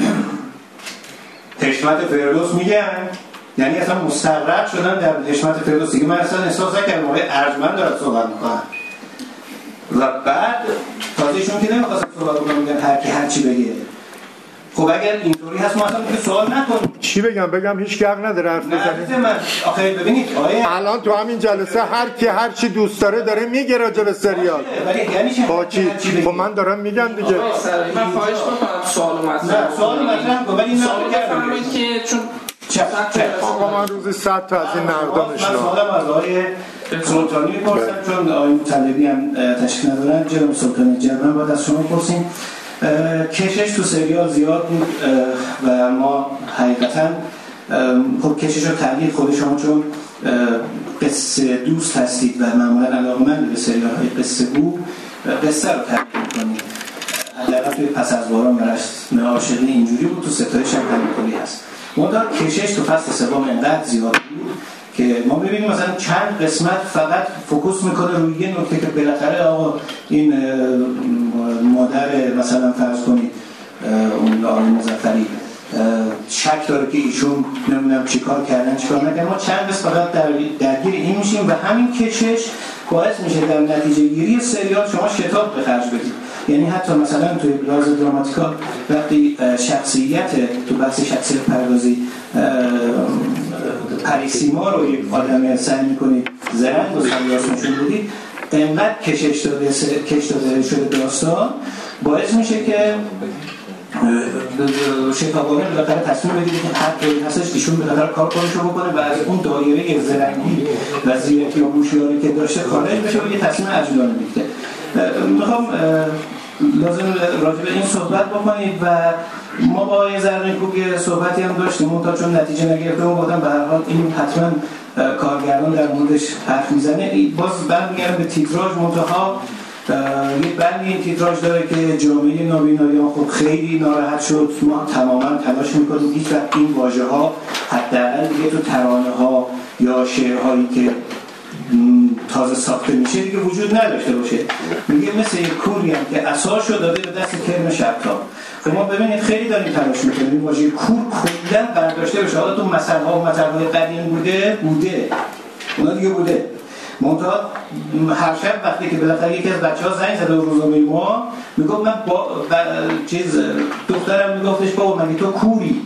حشمت فردوس میگن یعنی اصلا مستقر شدن در حشمت فردوس دیگه من اصلا احساس نکردم آقای ارجمند دارد صحبت میکنن و بعد تازهشون که نمیخواستم صحبت کنم میگن هر کی هر چی بگه. خب اگر اینطوری هست ما اصلا که سوال نکنیم چی بگم بگم هیچ حق نداره حرف بزنه. من آخه ببینید آیه الان تو همین جلسه هر کی هر چی دوست داره داره میگه راجع به سریال با چی خب من دارم میگم دیگه. من خواهش میکنم سوال مطرح سوال مطرح کنم ولی نه بفرمایید که چون آقا من روزی صد تا از این نقدا میشنم. من سوالم از آقای سلطانی میپرسم چون آقای مطلبی هم تشکیل ندارن. جناب سلطانی جرمن باید از شما پرسیم. کشش تو سریال زیاد بود و ما حقیقتا خب کشش رو تعلیق خود شما چون قصه دوست هستید و معمولا علاقه‌مند به سریال های قصه بود قصه رو تعلیق می‌کنید. حداقل توی پس از باران و رسم عاشقی اینجوری بود، تو ستایش هم همینطوری هست. منتها کشش تو فصل سوم انقدر زیاد بود که ما ببینیم مثلا چند قسمت فقط فوکوس میکنه روی یه نکته که بالاخره آقا این مادر مثلا فرض کنید اون آقای مظفری شک داره که ایشون نمیدونم چیکار کردن چیکار نکردن. ما چند قسمت فقط در درگیر این میشیم و همین کشش باعث میشه در نتیجه گیری سریال شما شتاب به خرج بدید. یعنی حتی مثلا توی لحاظ دراماتیکا وقتی شخصیت تو بحث شخصیت پردازی پریسیما رو یک آدم سعی میکنید زرنگ و سریاس نشون بدید انقدر کشش داده کش داده شده داستان باعث میشه که شتابانه بالاخره تصمیم بگیرید که هر طوری هستش ایشون بالاخره کار کنشو بکنه و از اون دایره زرنگی و زیرکی و هوشیاری که داشته خارج بشه و یه تصمیم عجولانه بگیره. میخوام لازم راجع به این صحبت بکنید و ما با آقای زرنگی یه صحبتی هم داشتیم منتها چون نتیجه نگرفتم و گفتم به هر حال این حتما کارگردان در موردش حرف میزنه. باز برمیگردم به تیتراژ منتها یه بندی این تیتراژ داره که جامعه نابینایان خب خیلی ناراحت شد. ما تماما تلاش میکنیم هیچ وقت این واژه ها حداقل دیگه تو ترانه ها یا شعرهایی که تازه ساخته میشه دیگه وجود نداشته باشه. میگه مثل یک کوری هم که عصاشو داده به دست کرم شبتاب. خب ما ببینید خیلی داریم تلاش میکنیم این واژه کور کلا برداشته بشه. حالا تو مثل‌ها و مثل‌های قدیم بوده بوده اونا دیگه بوده. منتها هر شب وقتی که بالاخره یکی از بچه‌ها زنگ زد به روزنامه ما میگفت من با, با چیز دخترم میگفتش بابا مگه تو کوری.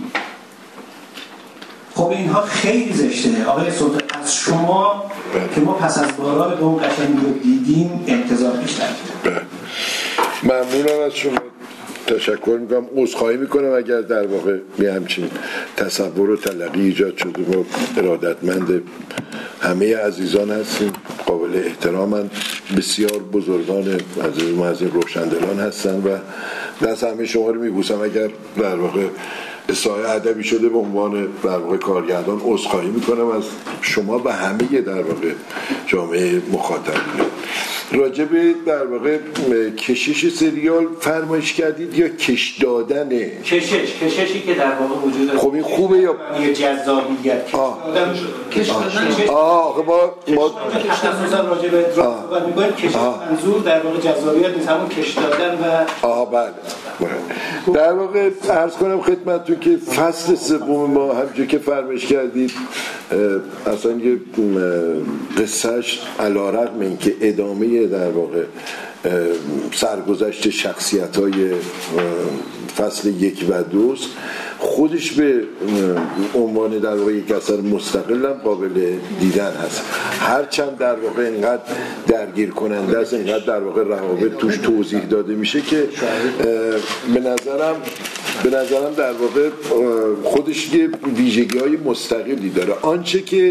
خب اینها خیلی زشته آقای سلطان. از شما که ما پس از باران به اون قشنگی رو دیدیم انتظار بیشتر داریم. ممنونم از شما، تشکر میکنم، عذرخواهی میکنم اگر در واقع یه همچین تصور و تلقی ایجاد شده. ما ارادتمند همه عزیزان هستیم، قابل احترامند، بسیار بزرگان عزیز ما از این روشندلان هستن و دست همه شما رو میبوسم اگر در واقع اصلاح ادبی شده به عنوان در واقع کارگردان. عذرخواهی میکنم از شما و همه در واقع جامعه مخاطبین. راجب در واقع کشش سریال فرمایش کردید یا کش دادنه؟ کشش کششی که در واقع وجود خب این خوبه یا یه جذابیت کش دادن. آه ما ما کش دادن راجب درام میگن کش منظور در واقع جذابیت نیست، همون کش دادن و آه بله. در واقع عرض کنم خدمتتون که فصل سوم ما همونجوری که فرمایش کردید اصلا یه قصهش علی‌رغم اینکه ادامه در واقع سرگذشت شخصیت‌های فصل یک و دوست خودش به عنوان در واقع یک اثر مستقل هم قابل دیدن هست، هرچند در واقع اینقدر درگیر کننده است، اینقدر در واقع روابط توش توضیح داده میشه که به نظرم به نظرم در واقع خودش یه ویژگی‌های مستقلی داره. آنچه که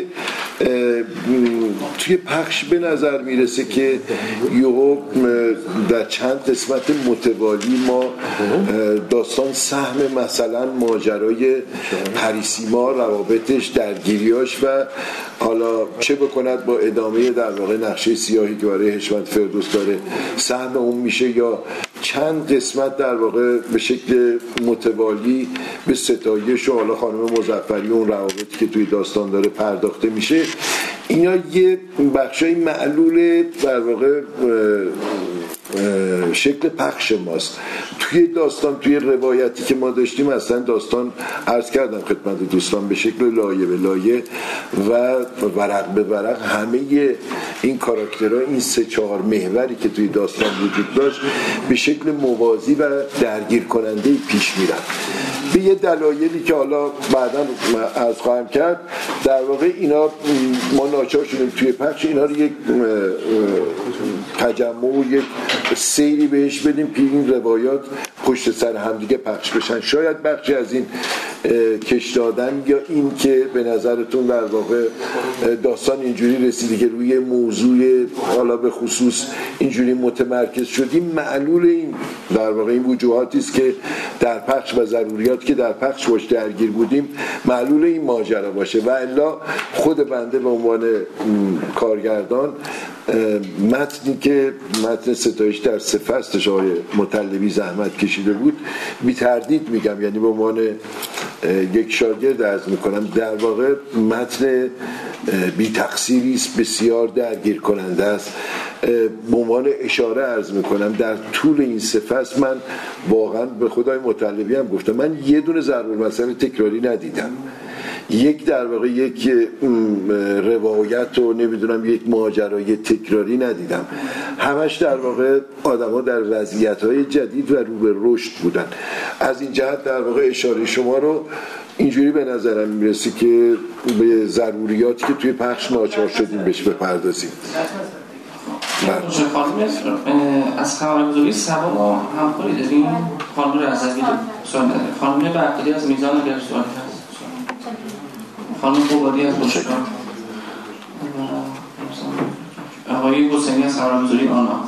توی پخش به نظر میرسه که یهو در چند قسمت متوالی ما داستان سهم مثلا ماجرای پریسیما، روابطش، درگیریاش و حالا چه بکند با ادامه در واقع نقشه سیاهی که برای حشمت فردوس داره سهم اون میشه، یا چند قسمت در واقع به شکل متوالی به ستایش و حالا خانم مظفری اون روابطی که توی داستان داره پرداخته میشه. اینا یه بخشای معلول در واقع شکل پخش ماست. توی داستان، توی روایتی که ما داشتیم اصلا داستان عرض کردم خدمت دوستان به شکل لایه به لایه و ورق به ورق همه این کاراکترها، این سه چهار محوری که توی داستان وجود داشت به شکل موازی و درگیر کننده پیش میرن به یه دلایلی که حالا بعدا عرض خواهم کرد. در واقع اینا ما ناچار شدیم توی پخش اینا رو یک تجمع و یک سیری بهش بدیم که این روایات پشت سر همدیگه پخش بشن. شاید بخشی از این کش دادن یا این که به نظرتون در واقع داستان اینجوری رسیده که روی موضوع حالا به خصوص اینجوری متمرکز شدیم، معلول این در واقع این وجوهاتی است که در پخش و ضروریات که در پخش باش درگیر بودیم معلول این ماجرا باشه. و الا خود بنده به عنوان کارگردان متنی که متن ستایش در سه فصلش آقای مطلبی زحمت کشیده بود بی تردید میگم، یعنی به عنوان یک شاگرد عرض میکنم در واقع متن بی تقصیری است، بسیار درگیر کننده است. به عنوان اشاره عرض میکنم در طول این سه فصل من واقعا به خدای مطلبی هم گفتم من یه دونه ضرب المثل تکراری ندیدم، یک در واقع یک روایت و نمیدونم یک ماجرای تکراری ندیدم، همش در واقع آدم‌ها در وضعیت‌های جدید و رو به رشد بودن. از این جهت در واقع اشاره شما رو اینجوری به نظرم میرسی که به ضروریاتی که توی پخش ناچار شدیم بهش بپردازیم. خانم از خبرگزاری سبا ما همکاری داریم، خانم رضوی خانم برداری از میزان اگر سوالی هست، خانم قبادی از بشکار، آقای حسینی از خبرگزاری آنا.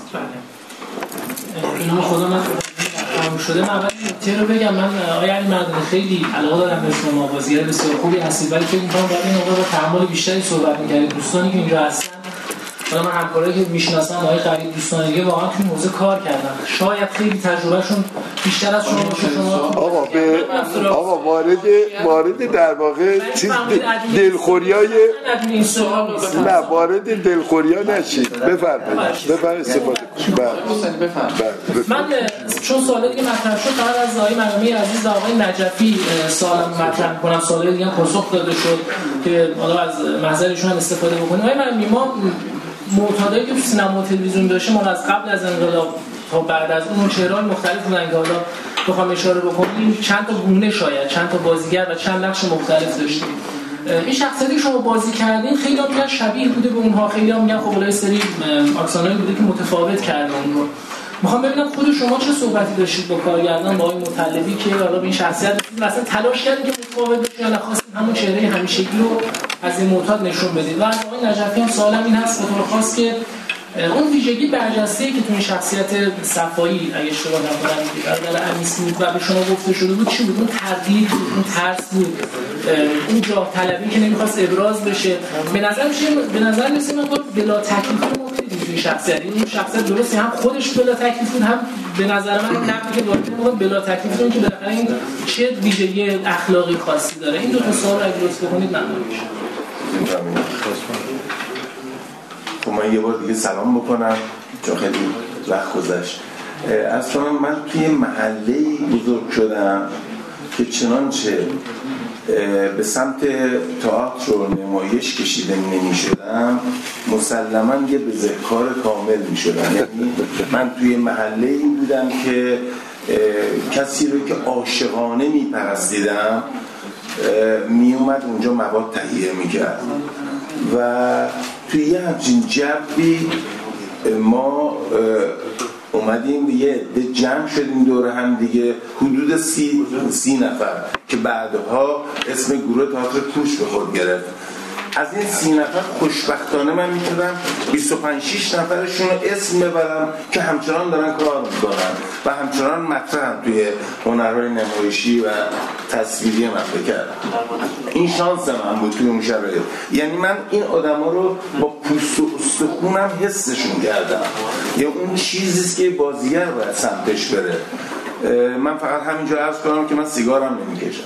اینو خدا من تمام شده. من اول نکته رو بگم، من آقای علی مردانی خیلی علاقه دارم به شما، بازیگر بسیار خوبی هستید، ولی فکر می‌کنم باید این موقع با تحمل بیشتری صحبت می‌کنید. دوستانی که اینجا هستن حالا من همکارایی که میشناسم آقای قریب دوستان دیگه واقعا تو این حوزه کار کردن، شاید خیلی تجربهشون بیشتر از شما باشه. شما آقا به آقا وارد وارد در واقع چیز دلخوریای نه وارد دلخوریا نشید. بفرمایید بفرمایید استفاده کنید. من چون سوال دیگه مطرح شد فقط از آقای مرحومی عزیز و آقای نجفی سوالم مطرح کنم، سوالای دیگه پاسخ داده شد که حالا از محضرشون هم استفاده بکنیم. آقای مرحومی ما معتادایی که تو سینما و تلویزیون داشتیم ما از قبل از انقلاب تا بعد از اون چهره‌های مختلف بودن که حالا بخوام اشاره بکنیم چند تا گونه شاید چند تا بازیگر و چند نقش مختلف داشتیم. این شخصیتی شما بازی کردین خیلی هم شبیه بوده به اونها، خیلی هم میگن خب الان سری اکسانایی بوده که متفاوت کرده اون رو. میخوام ببینم خود شما چه صحبتی داشتید با کارگردان با آقای مطلبی که حالا به این شخصیت مثلا تلاش کردید که متفاوت بشه یا نخواستید همون چهره همیشگی رو از این معتاد نشون بدید؟ و از آقای نجفی هم سوالم این هست به طور خاص که اون ویژگی برجسته‌ای که تو این شخصیت صفایی اگه اشتباه نکنم برادر انیس بود و به شما گفته شده بود چی بود؟ اون تردید بود، اون ترس بود، اون جاه طلبی که نمیخواست ابراز بشه. به نظر میشه به نظر میسه من خود بلا تکلیفی رو مطلبی توی شخصیت این شخصیت درسته هم خودش بلا تکلیف بود هم به نظر من نقدی که وارد می‌کنم بلا تکلیف اون که بالاخره این چه ویژگی اخلاقی خاصی داره. این دو تا سوال رو اگه لطف بکنید ممنون میشم. خب من یه بار دیگه سلام بکنم چون خیلی وقت گذشت. اصلا من توی محله‌ای بزرگ شدم که چنانچه به سمت تئاتر و نمایش کشیده نمی شدم مسلماً یه بزهکار کامل می شدم. یعنی من توی محله‌ای بودم که کسی رو که عاشقانه می پرستیدم می اومد اونجا مواد تهیه می کرد و توی یه همچین جبی ما اومدیم یه عده جمع شدیم دور هم دیگه حدود سی, سی نفر که بعدها اسم گروه تئاتر کوش به خود گرفت. از این سی نفر خوشبختانه من میتونم بیست و پنج شش نفرشون رو اسم ببرم که همچنان دارن کار میکنن و همچنان مطرحن توی هنرهای نمایشی و تصویری مملکت. این شانس من بود توی اون شرایط. یعنی من این آدما رو با پوست و استخونم حسشون کردم. یا اون چیزیست که بازیگر باید سمتش بره. من فقط همینجا عرض کنم که من سیگارم نمیکشم.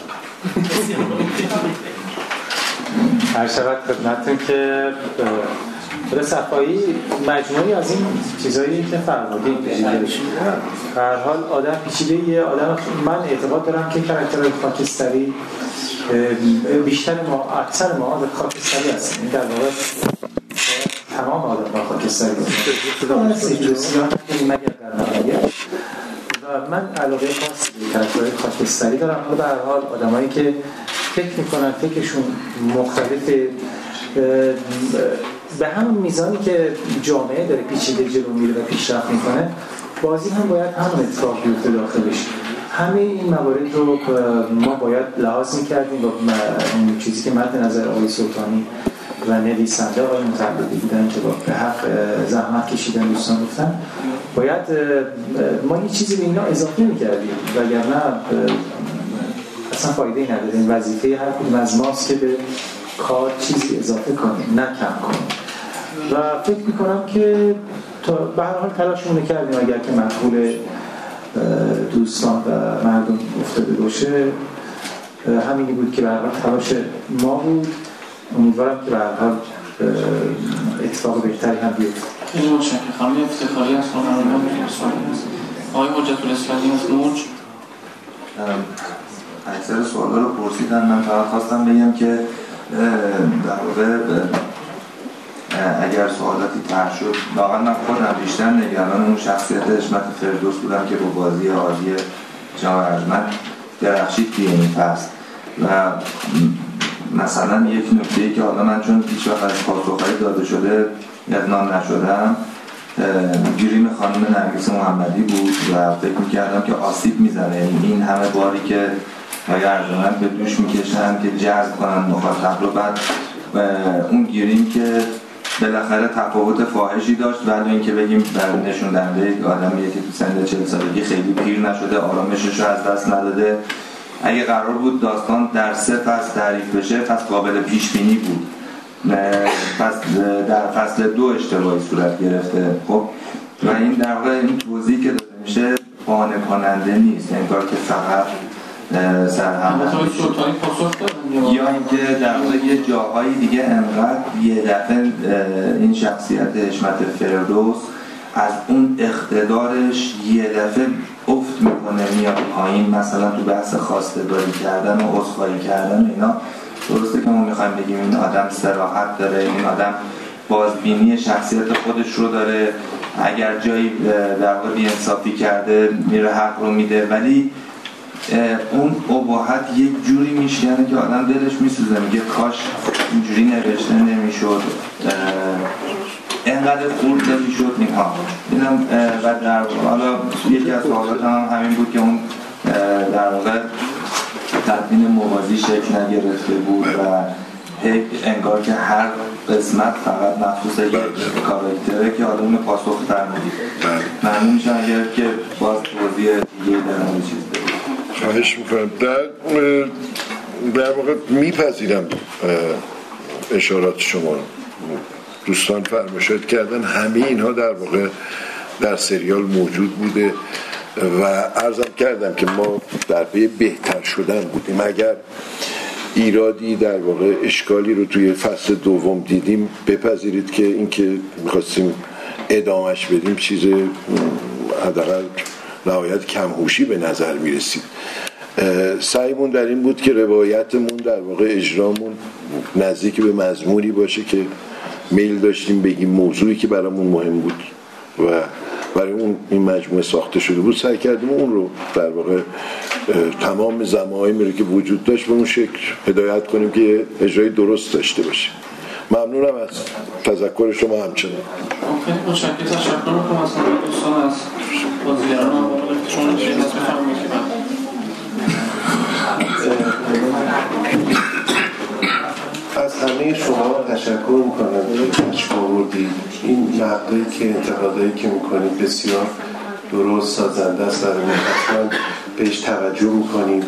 هر شود خدمتتون که به صفایی مجموعی از این چیزایی که فرمودید به هر حال آدم پیچیده یه آدم من اعتقاد دارم که کاراکتر خاکستری بیشتر ما اکثر ما به خاکستری هستیم. در واقع تمام آدم ها خاکستری هستیم سیکلوسیان مگر در نهایت و من علاقه خاصی به کاراکتر خاکستری دارم. به هر حال آدمایی که فکر میکنن فکرشون مختلفه به همون میزانی که جامعه داره پیچیده جلو میره و پیشرفت میکنه بازی هم باید همون اتفاق بیفته داخلش. همه این موارد رو ما باید لحاظ میکردیم و اون چیزی که مد نظر آقای سلطانی و نویسنده آقای مطلبی بودن که با به حق زحمت کشیدن دوستان گفتن باید ما یه چیزی به اینا اضافه میکردیم وگرنه اصلا فایده نداره. این وظیفه هر کدوم از ماست که به کار چیزی اضافه کنیم نه کم کنیم و فکر میکنم که به هر حال تلاشمون کردیم اگر که مدخول دوستان و مردم افتاده باشه همینی بود که به هر حال تلاش ما بود. امیدوارم که به هر حال اتفاق بهتری هم بیفته. خیلی متشکرم. خانم افتخاری از خانم آقای حجت الاسلامی از موج اکثر سوالا رو پرسیدن. من فقط خواستم بگم که در واقع اگر سوالاتی طرح شد واقعا من خودم بیشتر نگران اون شخصیت حشمت فردوس بودم که با بازی عالی جناب ارجمند درخشید توی این فصل و مثلا یک نکته‌ای که حالا من چون هیچ وقت از پاسخ‌های داده شده یادم نشدم گریم خانم نرگس محمدی بود و فکر می‌کردم که آسیب میزنه این همه باری که آقای ارجمند به دوش میکشن که جذب کنن مخاطب رو. بعد اون گیریم که بالاخره تفاوت فاحشی داشت ولی اینکه بگیم در نشون دهنده یک آدمیه که تو سن چهل سالگی خیلی پیر نشده آرامشش رو از دست نداده. اگه قرار بود داستان در سه فصل تعریف بشه پس قابل پیش بینی بود فصل در فصل دو اشتباهی صورت گرفته. خب و این در واقع این توضیحی که داده میشه قانع کننده نیست، انگار که فقط سرهم یا اینکه در واقع یه جاهای دیگه انقدر یه دفعه این شخصیت حشمت فردوس از اون اقتدارش یه دفعه افت میکنه میاد پایین، مثلا تو بحث خواستگاری کردن و عذرخواهی کردن اینا. درسته که ما میخوایم بگیم این آدم صراحت داره، این آدم بازبینی شخصیت خودش رو داره، اگر جایی در واقع بی‌انصافی کرده میره حق رو میده، ولی اون اباحت یک جوری میشکنه که آدم دلش میسوزه، میگه کاش اینجوری نوشته نمیشد، اینقدر خورد نمیشد اینها. اینم و در حالا یکی از سوالات هم همین بود که اون در واقع تدوین موازی شکل نگرفته بود و انگار که هر قسمت فقط مخصوص یک کاراکتره که آدم پاسخ فرمودید. ممنون میشم اگر که باز توضیح دیگه در اون چیز دارید. خواهش میکنم. در در واقع میپذیرم اشارات شما. دوستان فرمایشات کردن، همه اینها در واقع در سریال موجود بوده و عرضم کردم که ما در پی بهتر شدن بودیم. اگر ایرادی در واقع اشکالی رو توی فصل دوم دیدیم بپذیرید که اینکه میخواستیم ادامهش بدیم چیز حداقل نهایت کمهوشی به نظر میرسید. سعیمون در این بود که روایتمون در واقع اجرامون نزدیک به مضمونی باشه که میل داشتیم بگیم، موضوعی که برامون مهم بود و برای اون این مجموعه ساخته شده بود سعی کردیم اون رو در واقع تمام ضمایمی رو که وجود داشت به اون شکل هدایت کنیم که اجرای درست داشته باشه. ممنونم از تذکر شما همچنان. خیلی متشکرم. تشکر می‌کنم از دوستان، از بازیگران چون چیز از بفرمایید که از همه شما تشکر میکنم که تشکر آوردید. این نقدی که انتقادایی که میکنید بسیار درست سازنده است و حتما بهش توجه میکنیم.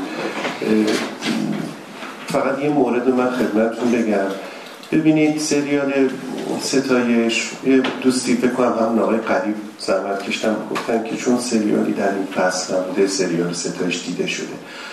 فقط یه مورد من خدمتتون بگم. ببینید سریال ستایش، یه دوستی فکر کنم همون آقای قریب زحمت کشتن گفتن که چون سریالی در این فصل نبوده سریال ستایش دیده شده.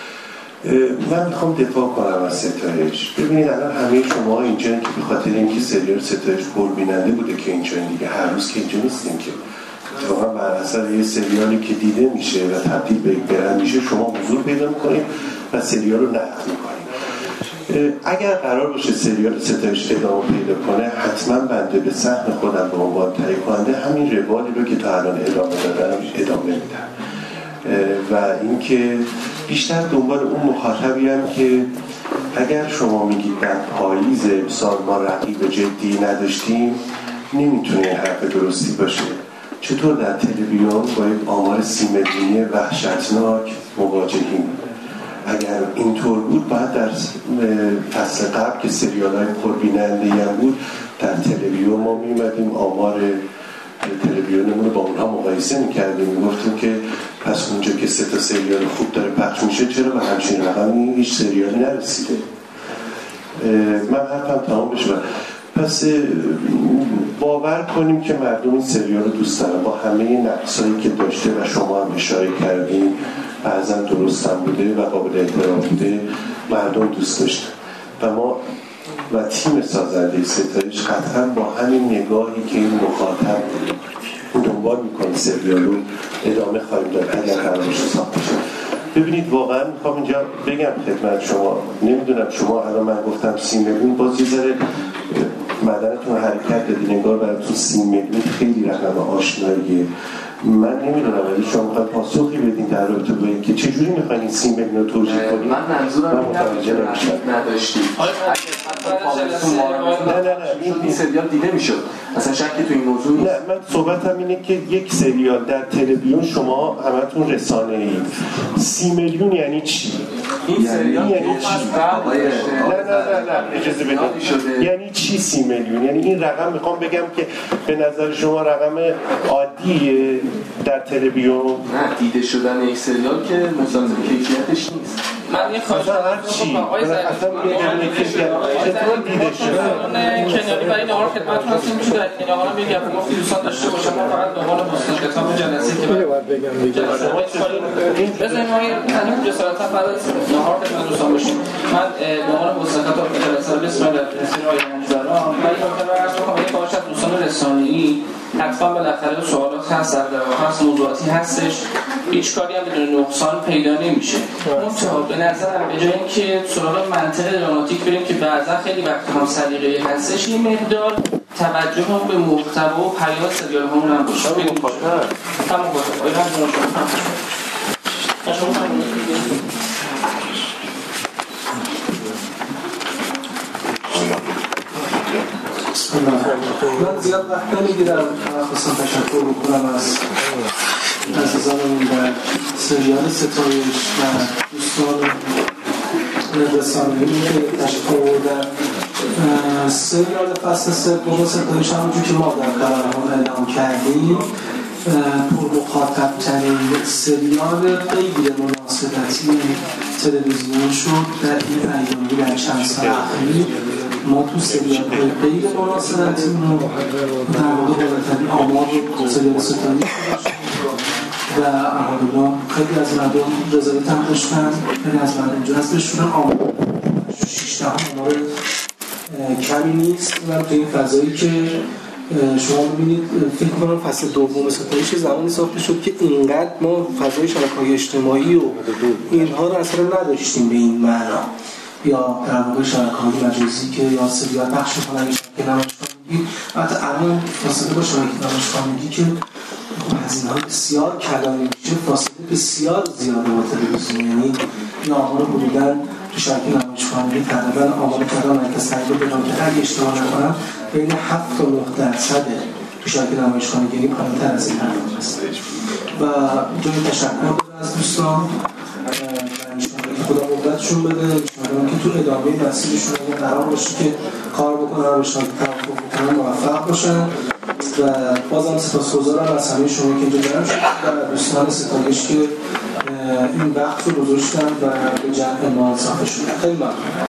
من میخوام دفاع کنم از ستایش. ببینید الان همه شما اینجا که به خاطر اینکه سریال ستایش پربیننده بوده که اینجا دیگه هر روز که اینجا نیستیم که اتفاقا بر اثر یه سریالی که دیده میشه و تبدیل به یک برند میشه شما حضور پیدا میکنید و سریال رو نقد میکنید. اگر قرار باشه سریال ستایش ادامه پیدا کنه حتما بنده به سهم خودم به عنوان تهیه کننده همین روالی رو که تا الان ادامه دادم ادامه میدم و اینکه بیشتر دنبال اون مخاطبی هم که اگر شما میگید در پاییز امسال ما رقیب جدی نداشتیم نمیتونه این حرف درستی باشه. چطور در تلویزیون با یک آمار سی میلیونی وحشتناک مواجهیم؟ اگر اینطور بود باید در فصل قبل که سریال های پربیننده هم بود در تلویزیون ما میمدیم آمار تلویزیونمون رو با اونها مقایسه میکردیم، میگفتیم که پس اونجا که سه تا سریال خوب داره پخش میشه چرا به همچین رقمی هیچ سریالی نرسیده؟ من حرفم تمام بشه. پس باور کنیم که مردم این سریال رو دوست دارن با همه نقصایی که داشته و شما هم اشاره کردیم بعضا درست هم بوده و قابل احترام بوده، مردم دوست داشتن و ما و تیم سازنده ستایش قطعا با همین نگاهی که این مخاطب دنبال میکنه سریال رو ادامه خواهیم داد اگر قرار باشه ساخته شه. ببینید واقعا میخوام اینجا بگم خدمت شما، نمیدونم شما الان من گفتم سی میلیون باز یه ذره بدنتون حرکت دادی، نگاه براتون سی میلیون خیلی رقم آشناییه. من نمیدونم ولی شما میخواید پاسخی بدین در رابطه با اینکه چجوری میخواین این سی میلیون رو توجیه کنید؟ من منظورم متوجه نداشتید. نه نه نه این سریال دیده میشد. اصلا شکی تو این موضوع نیست. نه من صحبتم اینه که یک سریال در تلویزیون شما همتون رسانه ای. سی میلیون یعنی چی؟ این سریال یعنی چی؟ نه نه نه نه اجازه بدید. یعنی چی سی میلیون؟ یعنی این رقم میخوام بگم که به نظر شما رقم عادیه در تلویزیون؟ نه دیده شدن یک سریال که مساوی کیفیتش نیست. من یه خواهش هر چی اصلا میگم چطور دیده شده برای نهار خدمتتون هستیم که در این نهار هم یک گپ گفتی دوستان داشته باشم. ما فقط به قول مستشارکتاب جلسه که باید بگم دیگه بزنیم ما همین جسارتا بعد از نهار خدمت دوستان باشیم. من به قول مستشارکتاب جلسه بسم الله الرحمن الرحیم دارم. من این نکته رو عرض می‌کنم که باشه دوستان رسانه‌ای حتما بالاخره سوالات هست، در واقع هست، موضوعاتی هستش، هیچ کاری هم بدون نقصان پیدا نمیشه. منتها به نظرم به جای اینکه سراغ منطق دراماتیک بریم که بعضا خیلی وقت هم سلیقه‌ای هستش، این مقدار توجه هم به محتوا و پیام سریال همون هم باشه. بگیم باشه تمام باشه آیا هم جناب شما من زیاد وقت نمیگیرم، خواستم تشکر بکنم از عزیزانمون در سریال ستایش و دوستان رسانه‌ای که تشکر بودن. سریال فصل سوم ستایش همونجور که ما در خبرنامه اعلام کردیم پر مخاطب ترین سریال غیر مناسبتی تلویزیون شد در این ایامی. در چند سال اخیر ما تو سریال غیر مناسبتی رو در واقع بالاترین آمار سریال ستایش و الحمدلله خیلی از مردم رضایت هم داشتن، خیلی از مردم جذبش شدن. آمار شش دهم آمار کمی نیست و تو این فضایی که شما ببینید فکر کنم فصل دوم ستایش زمانی ساخته شد که اینقدر ما فضای شبکه‌های اجتماعی و اینها رو اصلا نداشتیم به این معنا، یا در واقع شبکه‌های مجازی که یا سریال پخش می‌کنن که نمایشگاهی. البته الان فاصله با شبکه نمایشگاهی که هزینه‌های بسیار کلانی میشه، فاصله بسیار زیاده با تلویزیون. یعنی این آمار حدوداً تو شبکه نمایشگاهی تقریبا آمار کردن مرکز تحلیل بدون که اگه اشتباه نکنم بین هفت تا نه درصد تو شبکه نمایشگاهی، یعنی پایین‌تر از این حرف هست. و جای تشکر داره از دوستان که خدا قدرتشون بده، انشاءالله که تو ادامه مسیرشون اگه قرار باشه که کار بکنن و شاید توافق بکنن موفق باشن. و بازم سپاسگزارم از همه شما که اینجا جمع شدید و دوستان ستایش که این وقت رو گذاشتن و به جمع ما اضافه شدن. خیلی ممنون.